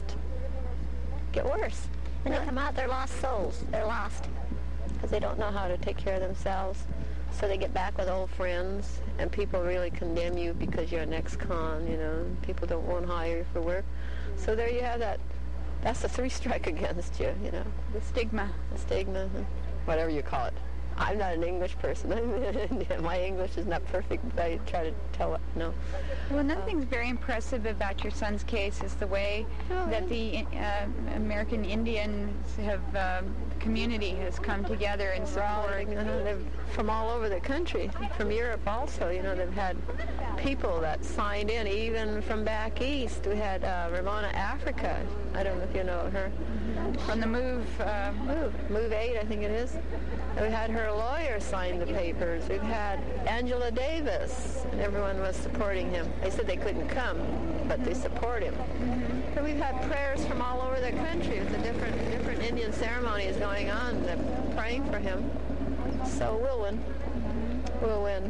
get worse. when they come out, they're lost souls. They're lost. Because they don't know how to take care of themselves. So they get back with old friends, and people really condemn you because you're an ex-con, you know. People don't want to hire you for work. So there you have that. That's a three-strike against you, you know. The stigma. The stigma, whatever you call it. I'm not an English person. My English is not perfect, but I try to tell it, no. Well, another thing that's very impressive about your son's case is the way Oh, that the uh, American Indians have, um, community has come together in support. You know, they've from all over the country, from Europe also. You know, they've had people that signed in, even from back east. We had uh, Ramona Africa. I don't know if you know her. From the Move, uh, Move, Move eight, I think it is. And we had her lawyer sign the papers. We've had Angela Davis, and everyone was supporting him. They said they couldn't come, but they support him. And we've had prayers from all over the country with the different different Indian ceremonies going on. They're praying for him. So we'll win. We'll win.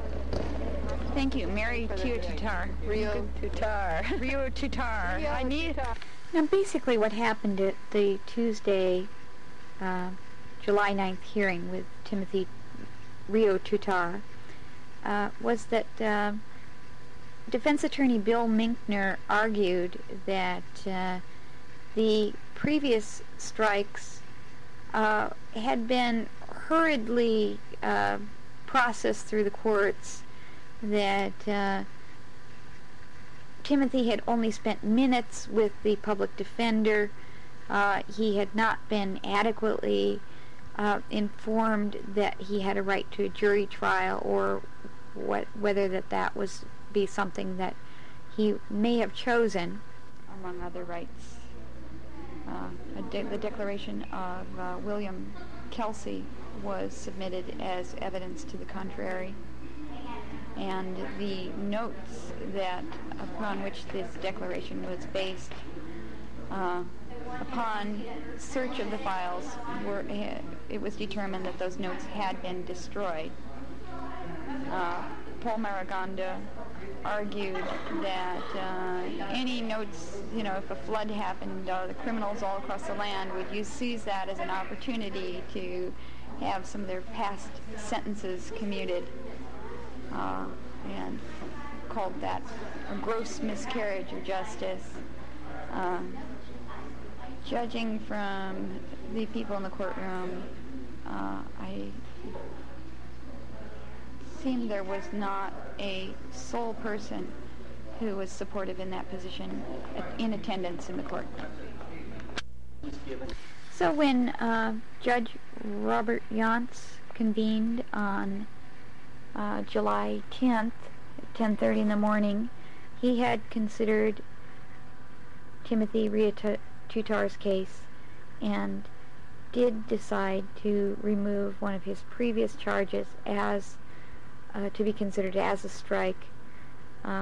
Thank you, Mary Rio Tutar. Rio Tutar. Rio Tutar. I need. Now, basically, what happened at the Tuesday, uh, July ninth hearing with Timothy Rio Tutar uh, was that uh, defense attorney Bill Minkner argued that uh, the previous strikes uh, had been hurriedly uh, processed through the courts, that uh, Timothy had only spent minutes with the public defender. Uh, he had not been adequately uh, informed that he had a right to a jury trial, or what, whether that that was be something that he may have chosen, among other rights. Uh, a de- the declaration of uh, William Kelsey was submitted as evidence to the contrary, and the notes that upon which this declaration was based, uh, upon search of the files, were uh, it was determined that those notes had been destroyed. Uh, Paul Maraganda argued that uh, any notes, you know, if a flood happened, uh, the criminals all across the land would use seize that as an opportunity to have some of their past sentences commuted, uh, and called that a gross miscarriage of justice. Uh, judging from the people in the courtroom, uh, I seemed there was not a sole person who was supportive in that position in attendance in the court. So when uh, Judge Robert Yonts convened on uh, July tenth at ten thirty in the morning, he had considered Timothy Rio Tutar's case and did decide to remove one of his previous charges as uh, to be considered as a strike, uh,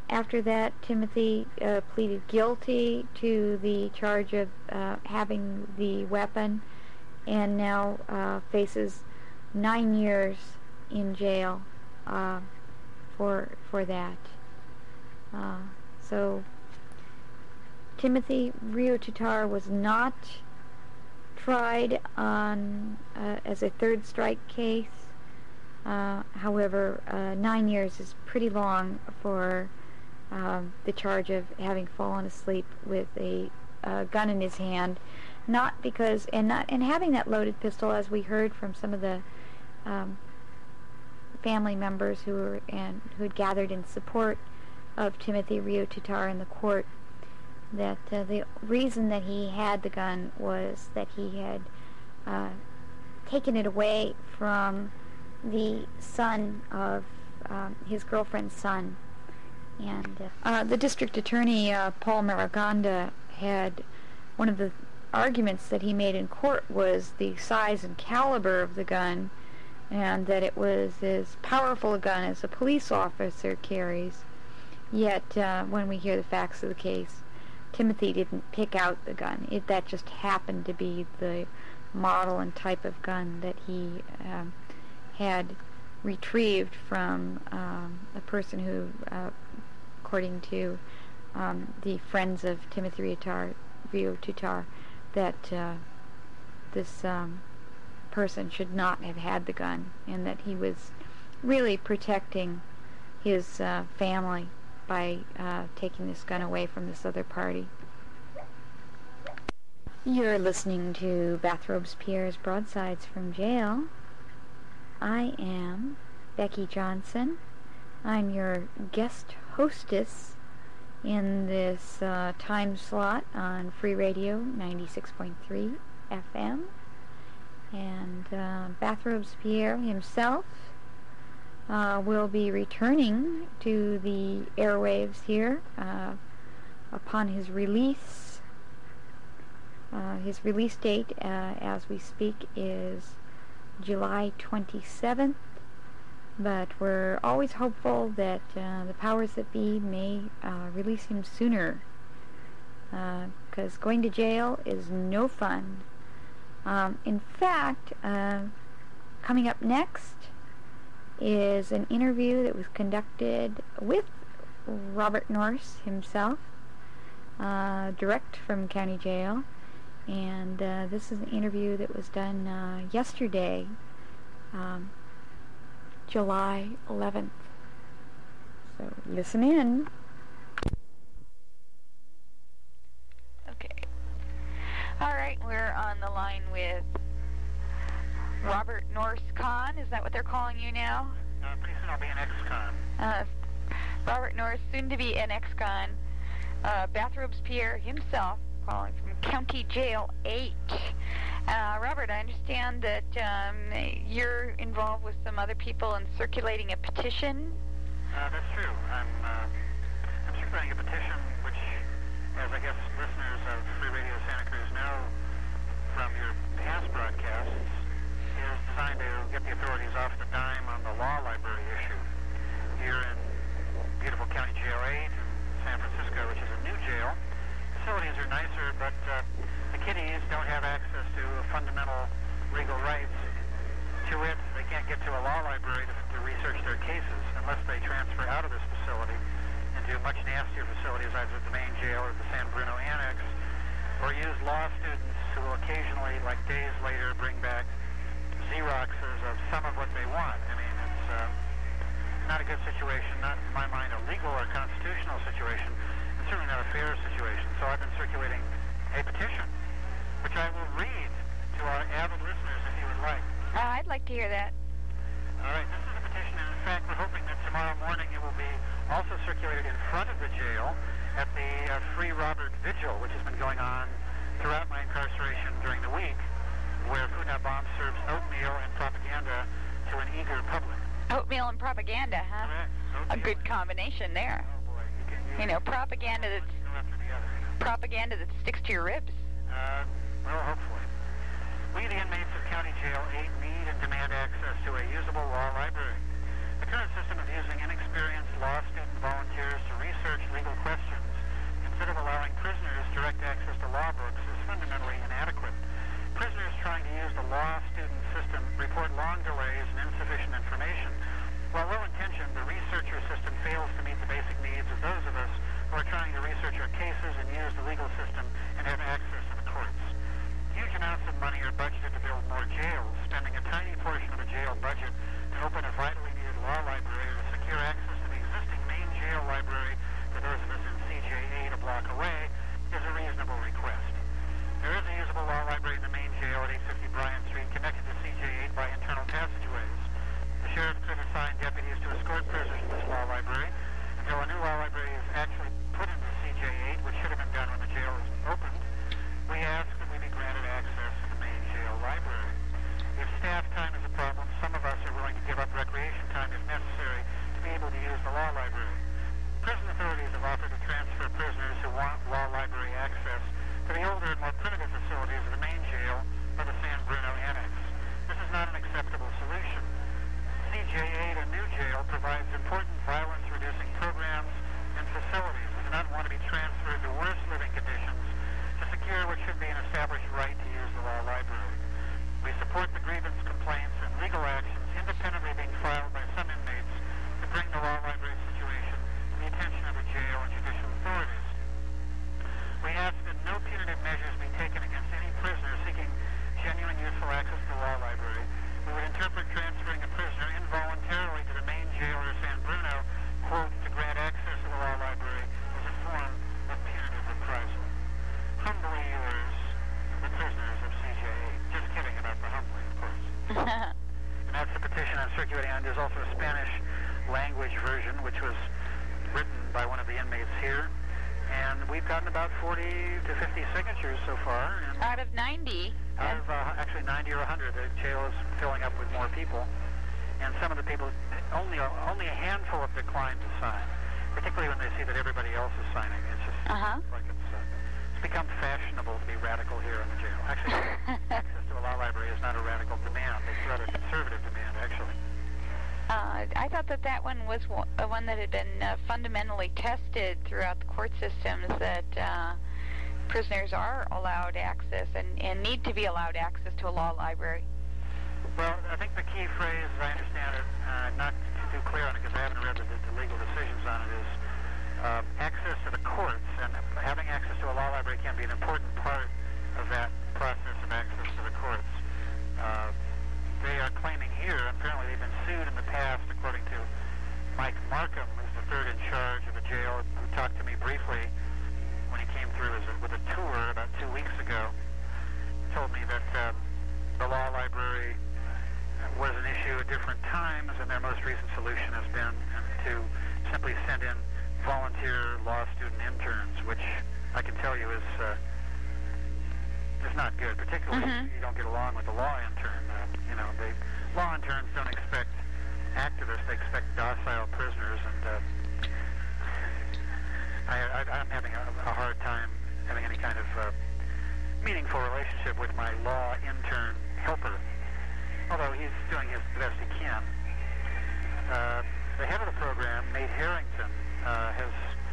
after that, Timothy uh, pleaded guilty to the charge of uh, having the weapon, and now uh, faces nine years in jail uh, for for that. Uh, so Timothy Rio Tutar was not tried on uh, as a third strike case. Uh, however, uh, nine years is pretty long for um, the charge of having fallen asleep with a uh, gun in his hand, not because and not and having that loaded pistol, as we heard from some of the um, family members who were and who had gathered in support of Timothy Rio Tutar in the court, that uh, the reason that he had the gun was that he had uh, taken it away from the son of um, his girlfriend's son. And uh, uh, the district attorney, uh, Paul Maraganda, had one of the arguments that he made in court was the size and caliber of the gun, and that it was as powerful a gun as a police officer carries. Yet, uh, when we hear the facts of the case, Timothy didn't pick out the gun. It, that just happened to be the model and type of gun that he um, had retrieved from um, a person who, uh, according to um, the friends of Timothy Rio Tutar, that uh, this um, person should not have had the gun, and that he was really protecting his uh, family by uh, taking this gun away from this other party. You're listening to Bathrobes Pierre's Broadsides from Jail. I am Becky Johnson. I'm your guest hostess in this uh, time slot on Free Radio ninety-six point three F M. And uh, Bathrobes Pierre himself uh, will be returning to the airwaves here uh, upon his release. Uh, his release date, uh, as we speak, is July twenty-seventh, but we're always hopeful that uh, the powers that be may uh, release him sooner, because uh, going to jail is no fun. Um, in fact, uh, coming up next is an interview that was conducted with Robert Nourse himself, uh, direct from county jail. And uh, this is an interview that was done uh, yesterday, um, July eleventh. So listen in. Okay. All right, we're on the line with Robert Nourse Khan. Is that what they're calling you now? Uh, pretty soon I'll be an ex-con. Uh, Robert Nourse, soon to be an ex-con. Uh, Bathrobes Pierre himself, calling from County Jail eight. Uh, Robert, I understand that um, you're involved with some other people in circulating a petition. Uh, that's true. I'm, uh, I'm circulating a petition which, as I guess listeners of Free Radio Santa Cruz know from your past broadcasts, is designed to get the authorities off the dime on the law library issue. Here in beautiful County Jail eight in San Francisco, which is a new jail, facilities are nicer, but uh, the kiddies don't have access to fundamental legal rights. To it, they can't get to a law library to, to research their cases unless they transfer out of this facility into much nastier facilities, either the main jail or the San Bruno Annex, or use law students who will occasionally, like days later, bring back Xeroxes of some of what they want. I mean, it's uh, not a good situation, not in my mind a legal or constitutional situation. Certainly not a fair situation. So I've been circulating a petition, which I will read to our avid listeners if you would like. Uh, I'd like to hear that. All right, this is a petition, and in fact, we're hoping that tomorrow morning it will be also circulated in front of the jail at the uh, Free Robert Vigil, which has been going on throughout my incarceration during the week, where Food Not Bomb serves oatmeal and propaganda to an eager public. Oatmeal and propaganda, huh? Correct. A good combination there. You know, propaganda that's propaganda that sticks to your ribs. Uh, well, hopefully. We, the inmates of County Jail eight, need and demand access to a usable law library. The current system of using inexperienced law student volunteers to research jail budget to open a vitally needed law library to secure access to the existing main jail library for those of us in C J eight a block away is a reasonable request. There is a usable law library in the main jail at eight fifty Bryan Street connected to C J eight by internal passageways. The sheriff could assign deputies to escort prisoners to this law library until a new law library is actually put into C J eight, which should have been done when the jail was opened. We ask that we be granted access to the main jail library. If staff time is a problem, some of us are willing to give up recreation time if necessary to be able to use the law library. Prison authorities have offered to transfer prisoners who want law library access to the older and more primitive facilities of the main jail or the San Bruno Annex. This is not an acceptable solution. C J eight, a new jail, provides important violence-reducing programs and facilities. We do not want to be transferred to worse living conditions to secure what should be an established right to use the law library. We support the grievance complaints and legal actions independently being filed by some inmates to bring the law library situation to the attention of the jail and judicial authorities. We ask that no punitive measures be taken against any prisoner seeking genuine useful access to the law library. We would interpret transferring a prisoner involuntarily to the main jail or San Bruno, quote, to grant access to the law library as a form of punitive reprisal. Humbly yours, the prisoners of C J eight. Just kidding about the humbly, of course. And that's the petition I'm circulating on. There's also a Spanish language version, which was written by one of the inmates here. And we've gotten about forty to fifty signatures so far. And out of ninety. Out of uh, actually ninety or one hundred. The jail is filling up with more people. And some of the people, only a, only a handful have declined to sign, particularly when they see that everybody else is signing. It's just uh-huh. like it's, uh, it's become fashionable to be radical here in the jail. Actually, access to a law library is not a radical demand. It's rather a conservative demand, actually. Uh, I thought that that one was one, uh, one that had been uh, fundamentally tested throughout the court systems, that uh, prisoners are allowed access and, and need to be allowed access to a law library. Well, I think the key phrase, as I understand it, uh, not too clear on it because I haven't read the, the legal decisions on it, is uh, access to the courts. And having access to a law library can be an important part of that process of access to the courts. Uh, They are claiming here, apparently they've been sued in the past, according to Mike Markham, who's the third in charge of the jail, who talked to me briefly when he came through as a, with a tour about two weeks ago. He told me that uh, the law library was an issue at different times, and their most recent solution has been to simply send in volunteer law student interns, which I can tell you is uh, is not good, particularly mm-hmm. if you don't get along with the law intern. Uh, you know, the law interns don't expect activists, they expect docile prisoners, and uh, I, I, I'm having a, a hard time having any kind of uh, meaningful relationship with my law intern helper, although he's doing his the best he can. Uh, the head of the program, Nate Harrington, uh, has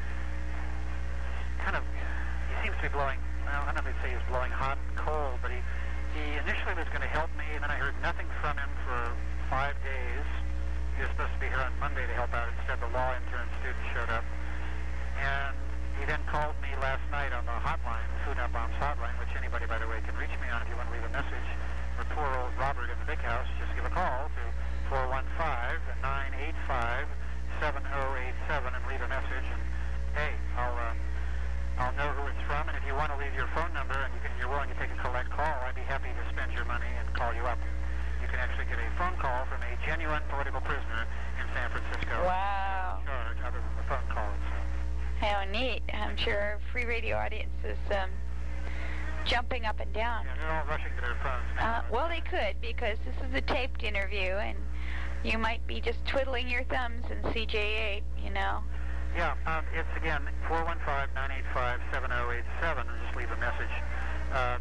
kind of, he seems to be blowing, well, I don't know if he'd say he's blowing hot and cold, but he, he initially was going to help me, and then I heard nothing from him for five days. He was supposed to be here on Monday to help out. Instead, the law intern student showed up. And he then called me last night on the hotline, the Food Not Bombs hotline, which anybody, by the way, can reach me on if you want to leave a message. For poor old Robert in the big house, just give a call to four one five, nine eight five, seven oh eight seven and leave a message. And, hey, I'll... Uh, I'll know who it's from, and if you want to leave your phone number and you can, you're willing to take a collect call, I'd be happy to spend your money and call you up. You can actually get a phone call from a genuine political prisoner in San Francisco. Wow. No charge other than the phone call itself. How neat. I'm sure free radio audience is um, jumping up and down. Yeah, they're all rushing to their phones now. Uh, well, they could, because this is a taped interview, and you might be just twiddling your thumbs in C J eight, you know. Yeah, um, it's, again, four one five, nine eight five, seven oh eight seven, and just leave a message. Uh,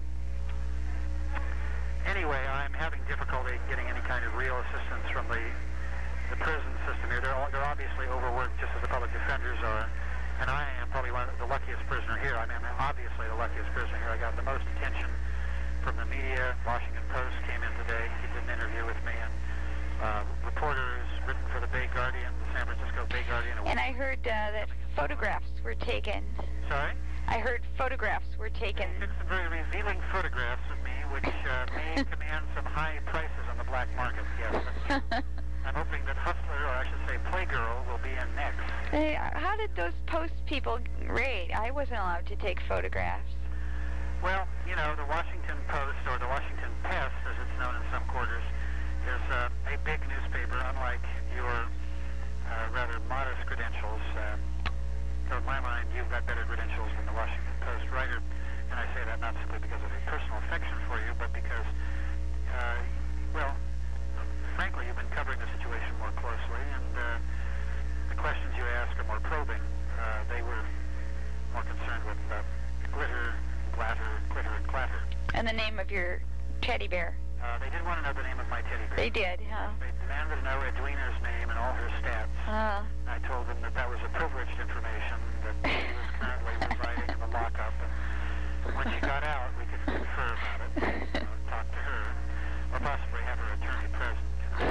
anyway, I'm having difficulty getting any kind of real assistance from the the prison system here. They're, all, they're obviously overworked, just as the public defenders are, and I am probably one of the luckiest prisoner here. I mean, I'm obviously the luckiest prisoner here. I got the most attention from the media. Washington Post came in today. He did an interview with me, and Uh, reporters written for the Bay Guardian, the San Francisco Bay Guardian. And I heard uh, that photographs were taken. Sorry? I heard photographs were taken. They took some very revealing photographs of me, which uh, may command and some high prices on the black market, yes. I'm hoping that Hustler, or I should say Playgirl, will be in next. Hey, how did those post people rate? I wasn't allowed to take photographs. Well, you know, the Washington Post, or the Washington Pest, as it's known in some quarters, is uh, a big newspaper, unlike your uh, rather modest credentials. Uh, so in my mind, you've got better credentials than the Washington Post writer, and I say that not simply because of a personal affection for you, but because, uh, well, frankly, you've been covering the situation more closely, and uh, the questions you ask are more probing. Uh, they were more concerned with uh, glitter, glatter, glitter, and clatter. And the name of your teddy bear. Uh, they did want to know the name of my teddy bear. They did, huh? They demanded to know Edwina's name and all her stats. Uh. I told them that that was a privileged information, that she was currently residing in the lockup, and when she got out, we could confer about it, you know, talk to her, or possibly have her attorney present.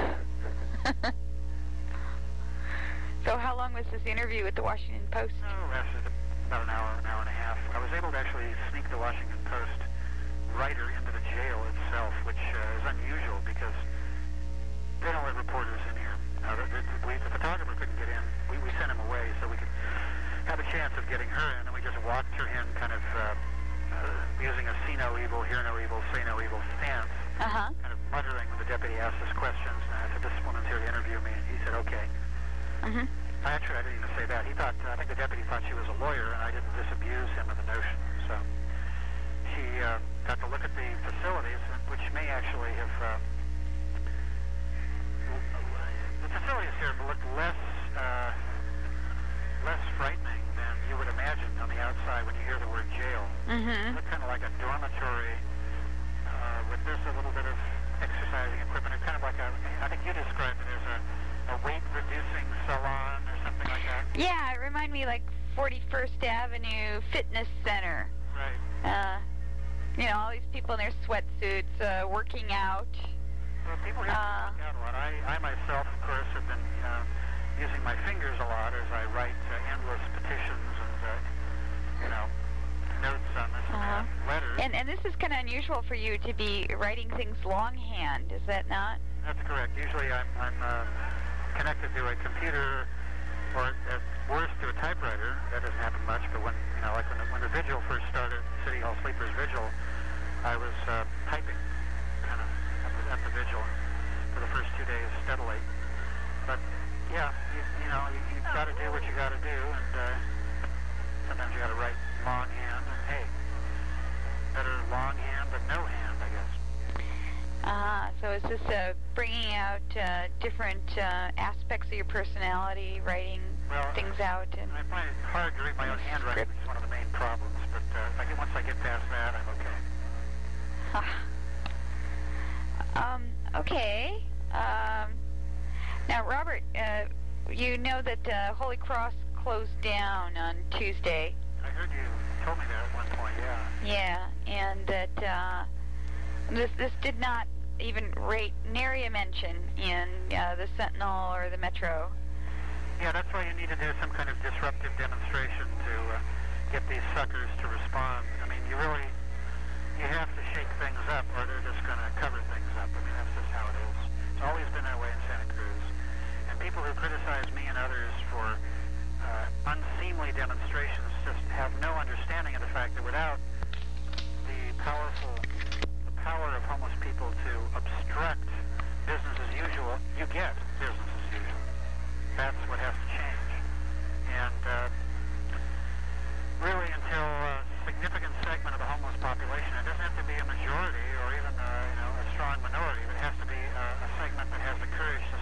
So how long was this interview with the Washington Post? Oh, lasted about an hour, an hour and a half. I was able to actually sneak the Washington Post writer into the jail itself, which uh, is unusual because they don't let reporters in here. Now, the, the, we, the photographer couldn't get in. We, we sent him away so we could have a chance of getting her in, and we just walked her in kind of uh, uh, using a see no evil, hear no evil, say no evil stance, uh-huh. kind of muttering when the deputy asked us questions, and I said, this woman's here to interview me, and he said, okay. Mm-hmm. Actually, I didn't even say that. He thought, I think the deputy thought she was a lawyer, and I didn't disabuse him of the notion. So she uh, got to look at the facilities, which may actually have, uh, the facilities here look less, uh, less frightening than you would imagine on the outside when you hear the word jail. Mm-hmm. They look kind of like a dormitory uh, with this a little bit of exercising equipment. It's kind of like a, I think you described it as a, a weight-reducing salon or something like that. Yeah, it reminded me like forty-first Avenue Fitness Center. Right. Uh, you know, all these people in their sweatsuits uh, working out. Well, people here uh, work out a lot. I, I myself, of course, have been uh, using my fingers a lot as I write uh, endless petitions and, uh, you know, notes on this uh-huh. and that, letters. And, and this is kind of unusual for you to be writing things longhand, is that not? That's correct. Usually I'm, I'm uh, connected to a computer, or at worst to a typewriter. That doesn't happen much, but when, you know, like when the, when the vigil first started, City Hall Sleepers Vigil, I was uh, typing kind of at the, at the vigil for the first two days steadily. But yeah, you, you know, you, you've got to do what you got to do, and uh, sometimes you got to write longhand, and hey, better longhand than no hand, I guess. Uh, so is this uh, bringing out uh, different uh, aspects of your personality, writing well, things out? And I find it hard to read my own handwriting, which is one of the main problems, but uh, I get, once I get past that, I'm okay. um, okay. Um, now, Robert, uh, you know that uh, Holy Cross closed down on Tuesday. I heard you told me that at one point, yeah. Yeah, and that uh, this this did not even rate nary a mention in uh, the Sentinel or the Metro. Yeah, that's why you need to do some kind of disruptive demonstration to uh, get these suckers to respond. I mean, you really, you have to shake things up or they're just going to cover things up. I mean, that's just how it is. It's always been that way in Santa Cruz. And people who criticize me and others for uh, unseemly demonstrations just have no understanding of the fact that without the powerful, the power of homeless people to obstruct business as usual, you get business as usual. That's what has to change. And uh, really until a significant segment of the homeless population, it doesn't have to be a majority or even uh, you know, a strong minority, but it has to be a, a segment that has the courage to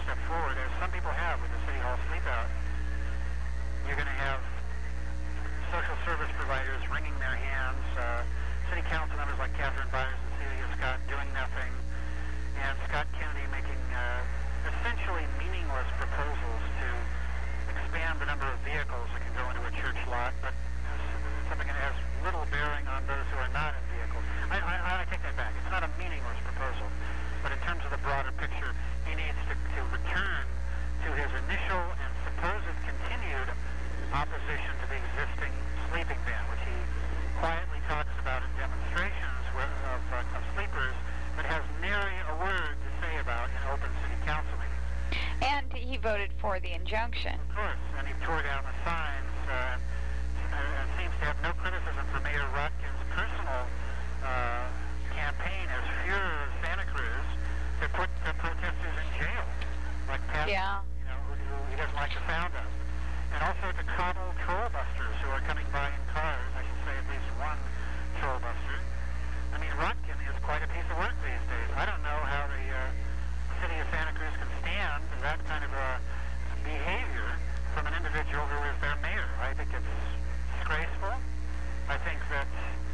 council meeting. And he voted for the injunction. Of course, and he tore down the signs uh, and seems to have no criticism for Mayor Rotkin's personal uh, campaign as Fuhrer of Santa Cruz to put the protesters in jail, like Pat, yeah. you know, who, who he doesn't like the sound of. And also to coddle troll busters who are coming by in cars. I should say at least one troll buster. I mean, Rotkin is quite a piece of work these days. I don't know how the uh, city of Santa Cruz can stand that kind of uh, behavior from an individual who is their mayor. I think it's disgraceful. I think that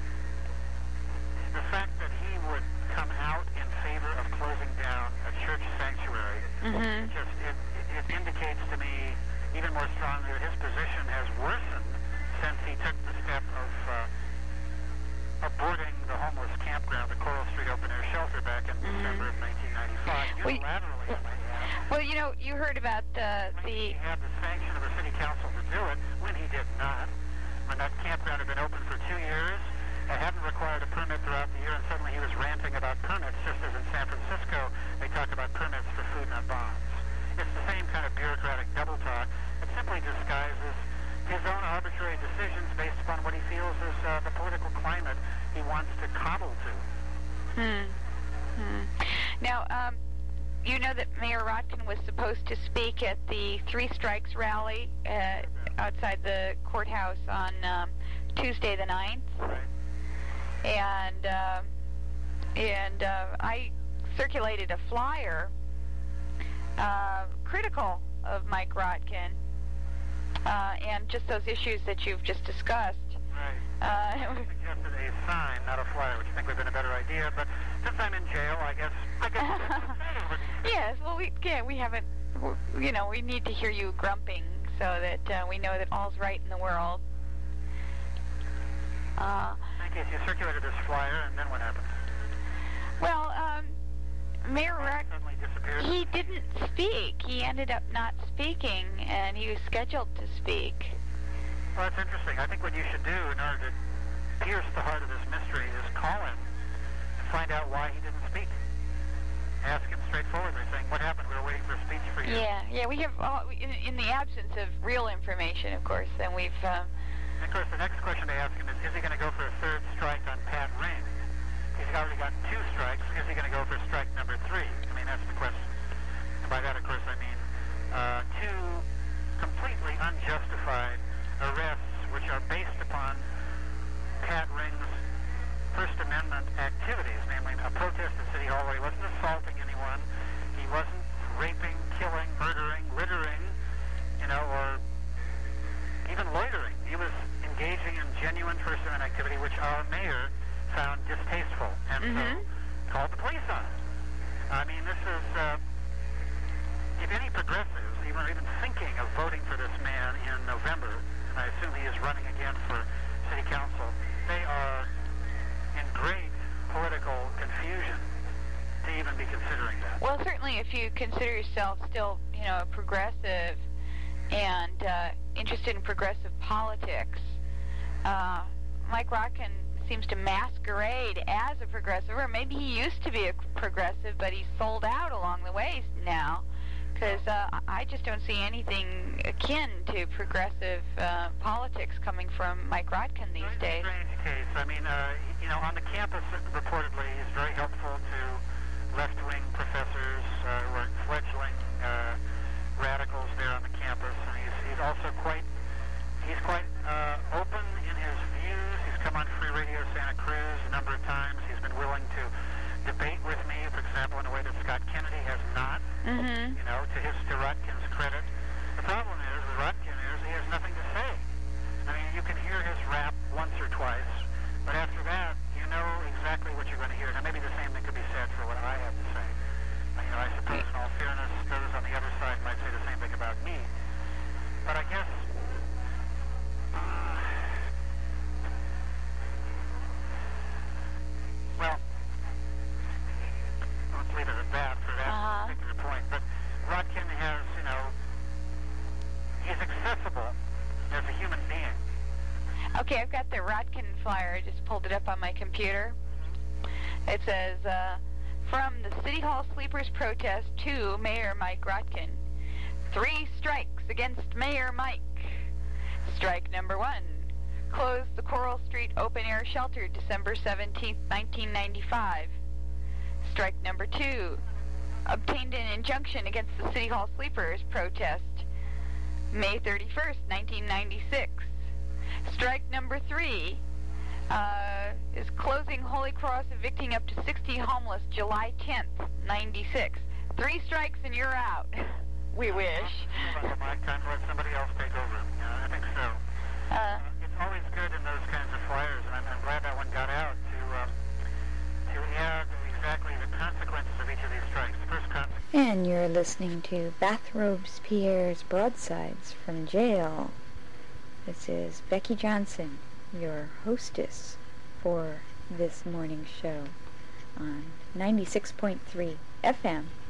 the fact that he would come out in favor of closing down a church sanctuary mm-hmm. just it, it indicates to me even more strongly that his position has worsened since he took the step of uh, aborting the homeless campground, the Coral Street Open Air Shelter, back in mm-hmm. December of nineteen ninety-five. Unilaterally, I might add. Well, you know, you heard about uh, the... He had the sanction of the city council to do it, when he did not. When that campground had been open for two years, it hadn't required a permit throughout the year, and suddenly he was ranting about permits, just as in San Francisco, they talk about permits for food, not bonds. It's the same kind of bureaucratic double talk. It simply disguises his own arbitrary decisions based upon what he feels is uh, the political climate he wants to coddle to. Hmm. Hmm. Now, um, you know that Mayor Rotkin was supposed to speak at the Three Strikes rally uh, outside the courthouse on um, Tuesday the ninth. Right. And, uh, and uh, I circulated a flyer uh, critical of Mike Rotkin uh, and just those issues that you've just discussed. Right. Uh, I suggested a sign, not a flyer, which I think would have been a better idea, but since I'm in jail, I guess I guess it's over these yes, well, we, yeah, we haven't, you know, we need to hear you grumping so that uh, we know that all's right in the world. Uh, in case you circulated this flyer, and then what happened? Well, um, Mayor Rotkin suddenly disappeared. He didn't speak. He ended up not speaking, and he was scheduled to speak. Well, that's interesting. I think what you should do in order to pierce the heart of this mystery is call him and find out why he didn't speak. Ask him straightforwardly, saying, what happened? We were waiting for a speech for you. Yeah, yeah, we have, all, in, in the absence of real information, of course, then we've... Um, and of course, the next question to ask him is, is he going to go for a third strike on Pat Ring? He's already got two strikes. Is he going to go for strike number three? I mean, that's the question. And by that, of course, I mean uh, two completely unjustified arrests which are based upon Pat Ring's First Amendment activities, namely a protest at City Hall where he wasn't assaulting anyone, he wasn't raping, killing, murdering, littering, you know, or even loitering. He was engaging in genuine First Amendment activity, which our mayor found distasteful, and mm-hmm. so called the police on it. I mean, this is, uh, if any progressives even are even thinking of voting for this man in November, and I assume he is running again for city council, they are in great political confusion to even be considering that. Well, certainly if you consider yourself still, you know, a progressive and uh, interested in progressive politics, uh, Mike Rotkin seems to masquerade as a progressive, or maybe he used to be a progressive, but he's sold out along the way now, because uh, I just don't see anything akin to progressive uh, politics coming from Mike Rotkin these it's days. A strange case. I mean, uh, you know, on the campus, reportedly, he's very helpful to left-wing professors uh, who are fledgling uh, radicals there on the campus, and he's, he's also quite he's quite uh, open in his views. He's come on Free Radio Santa Cruz a number of times. He's been willing to debate with me, for example, in a way that Scott Kennedy has not. Mm-hmm. You know, to his to Rotkin's credit. The problem is with Rotkin is he has nothing to say. I mean, you can hear his rap once or twice, but after that, you know exactly what you're going to hear. Now, maybe the same thing could be said for what I have to say. You know, I suppose in all fairness, those on the other side might say the same thing about me. But I guess uh, well, let's leave it at that for that uh-huh. particular point. But Rotkin has, you know, he's accessible as a human being. Okay, I've got the Rotkin flyer. I just pulled it up on my computer. It says, uh, From the City Hall Sleepers protest to Mayor Mike Rotkin. Three strikes against Mayor Mike. Strike number one. Closed the Coral Street open-air shelter December seventeenth, nineteen ninety-five. Strike number two. Obtained an injunction against the City Hall Sleepers protest May thirty-first, nineteen ninety-six. Strike number three uh, is closing Holy Cross, evicting up to sixty homeless July tenth, ninety-six. Three strikes and you're out. We wish. Mike, time to let somebody else take over. Yeah, I think so. Uh, uh, it's always good in those kinds of flyers, and I'm, I'm glad that one got out to um, to add exactly the consequences of each of these strikes. The first consequence. And you're listening to Bathrobes Pierre's Broadsides from Jail. This is Becky Johnson, your hostess for this morning show on ninety-six point three F M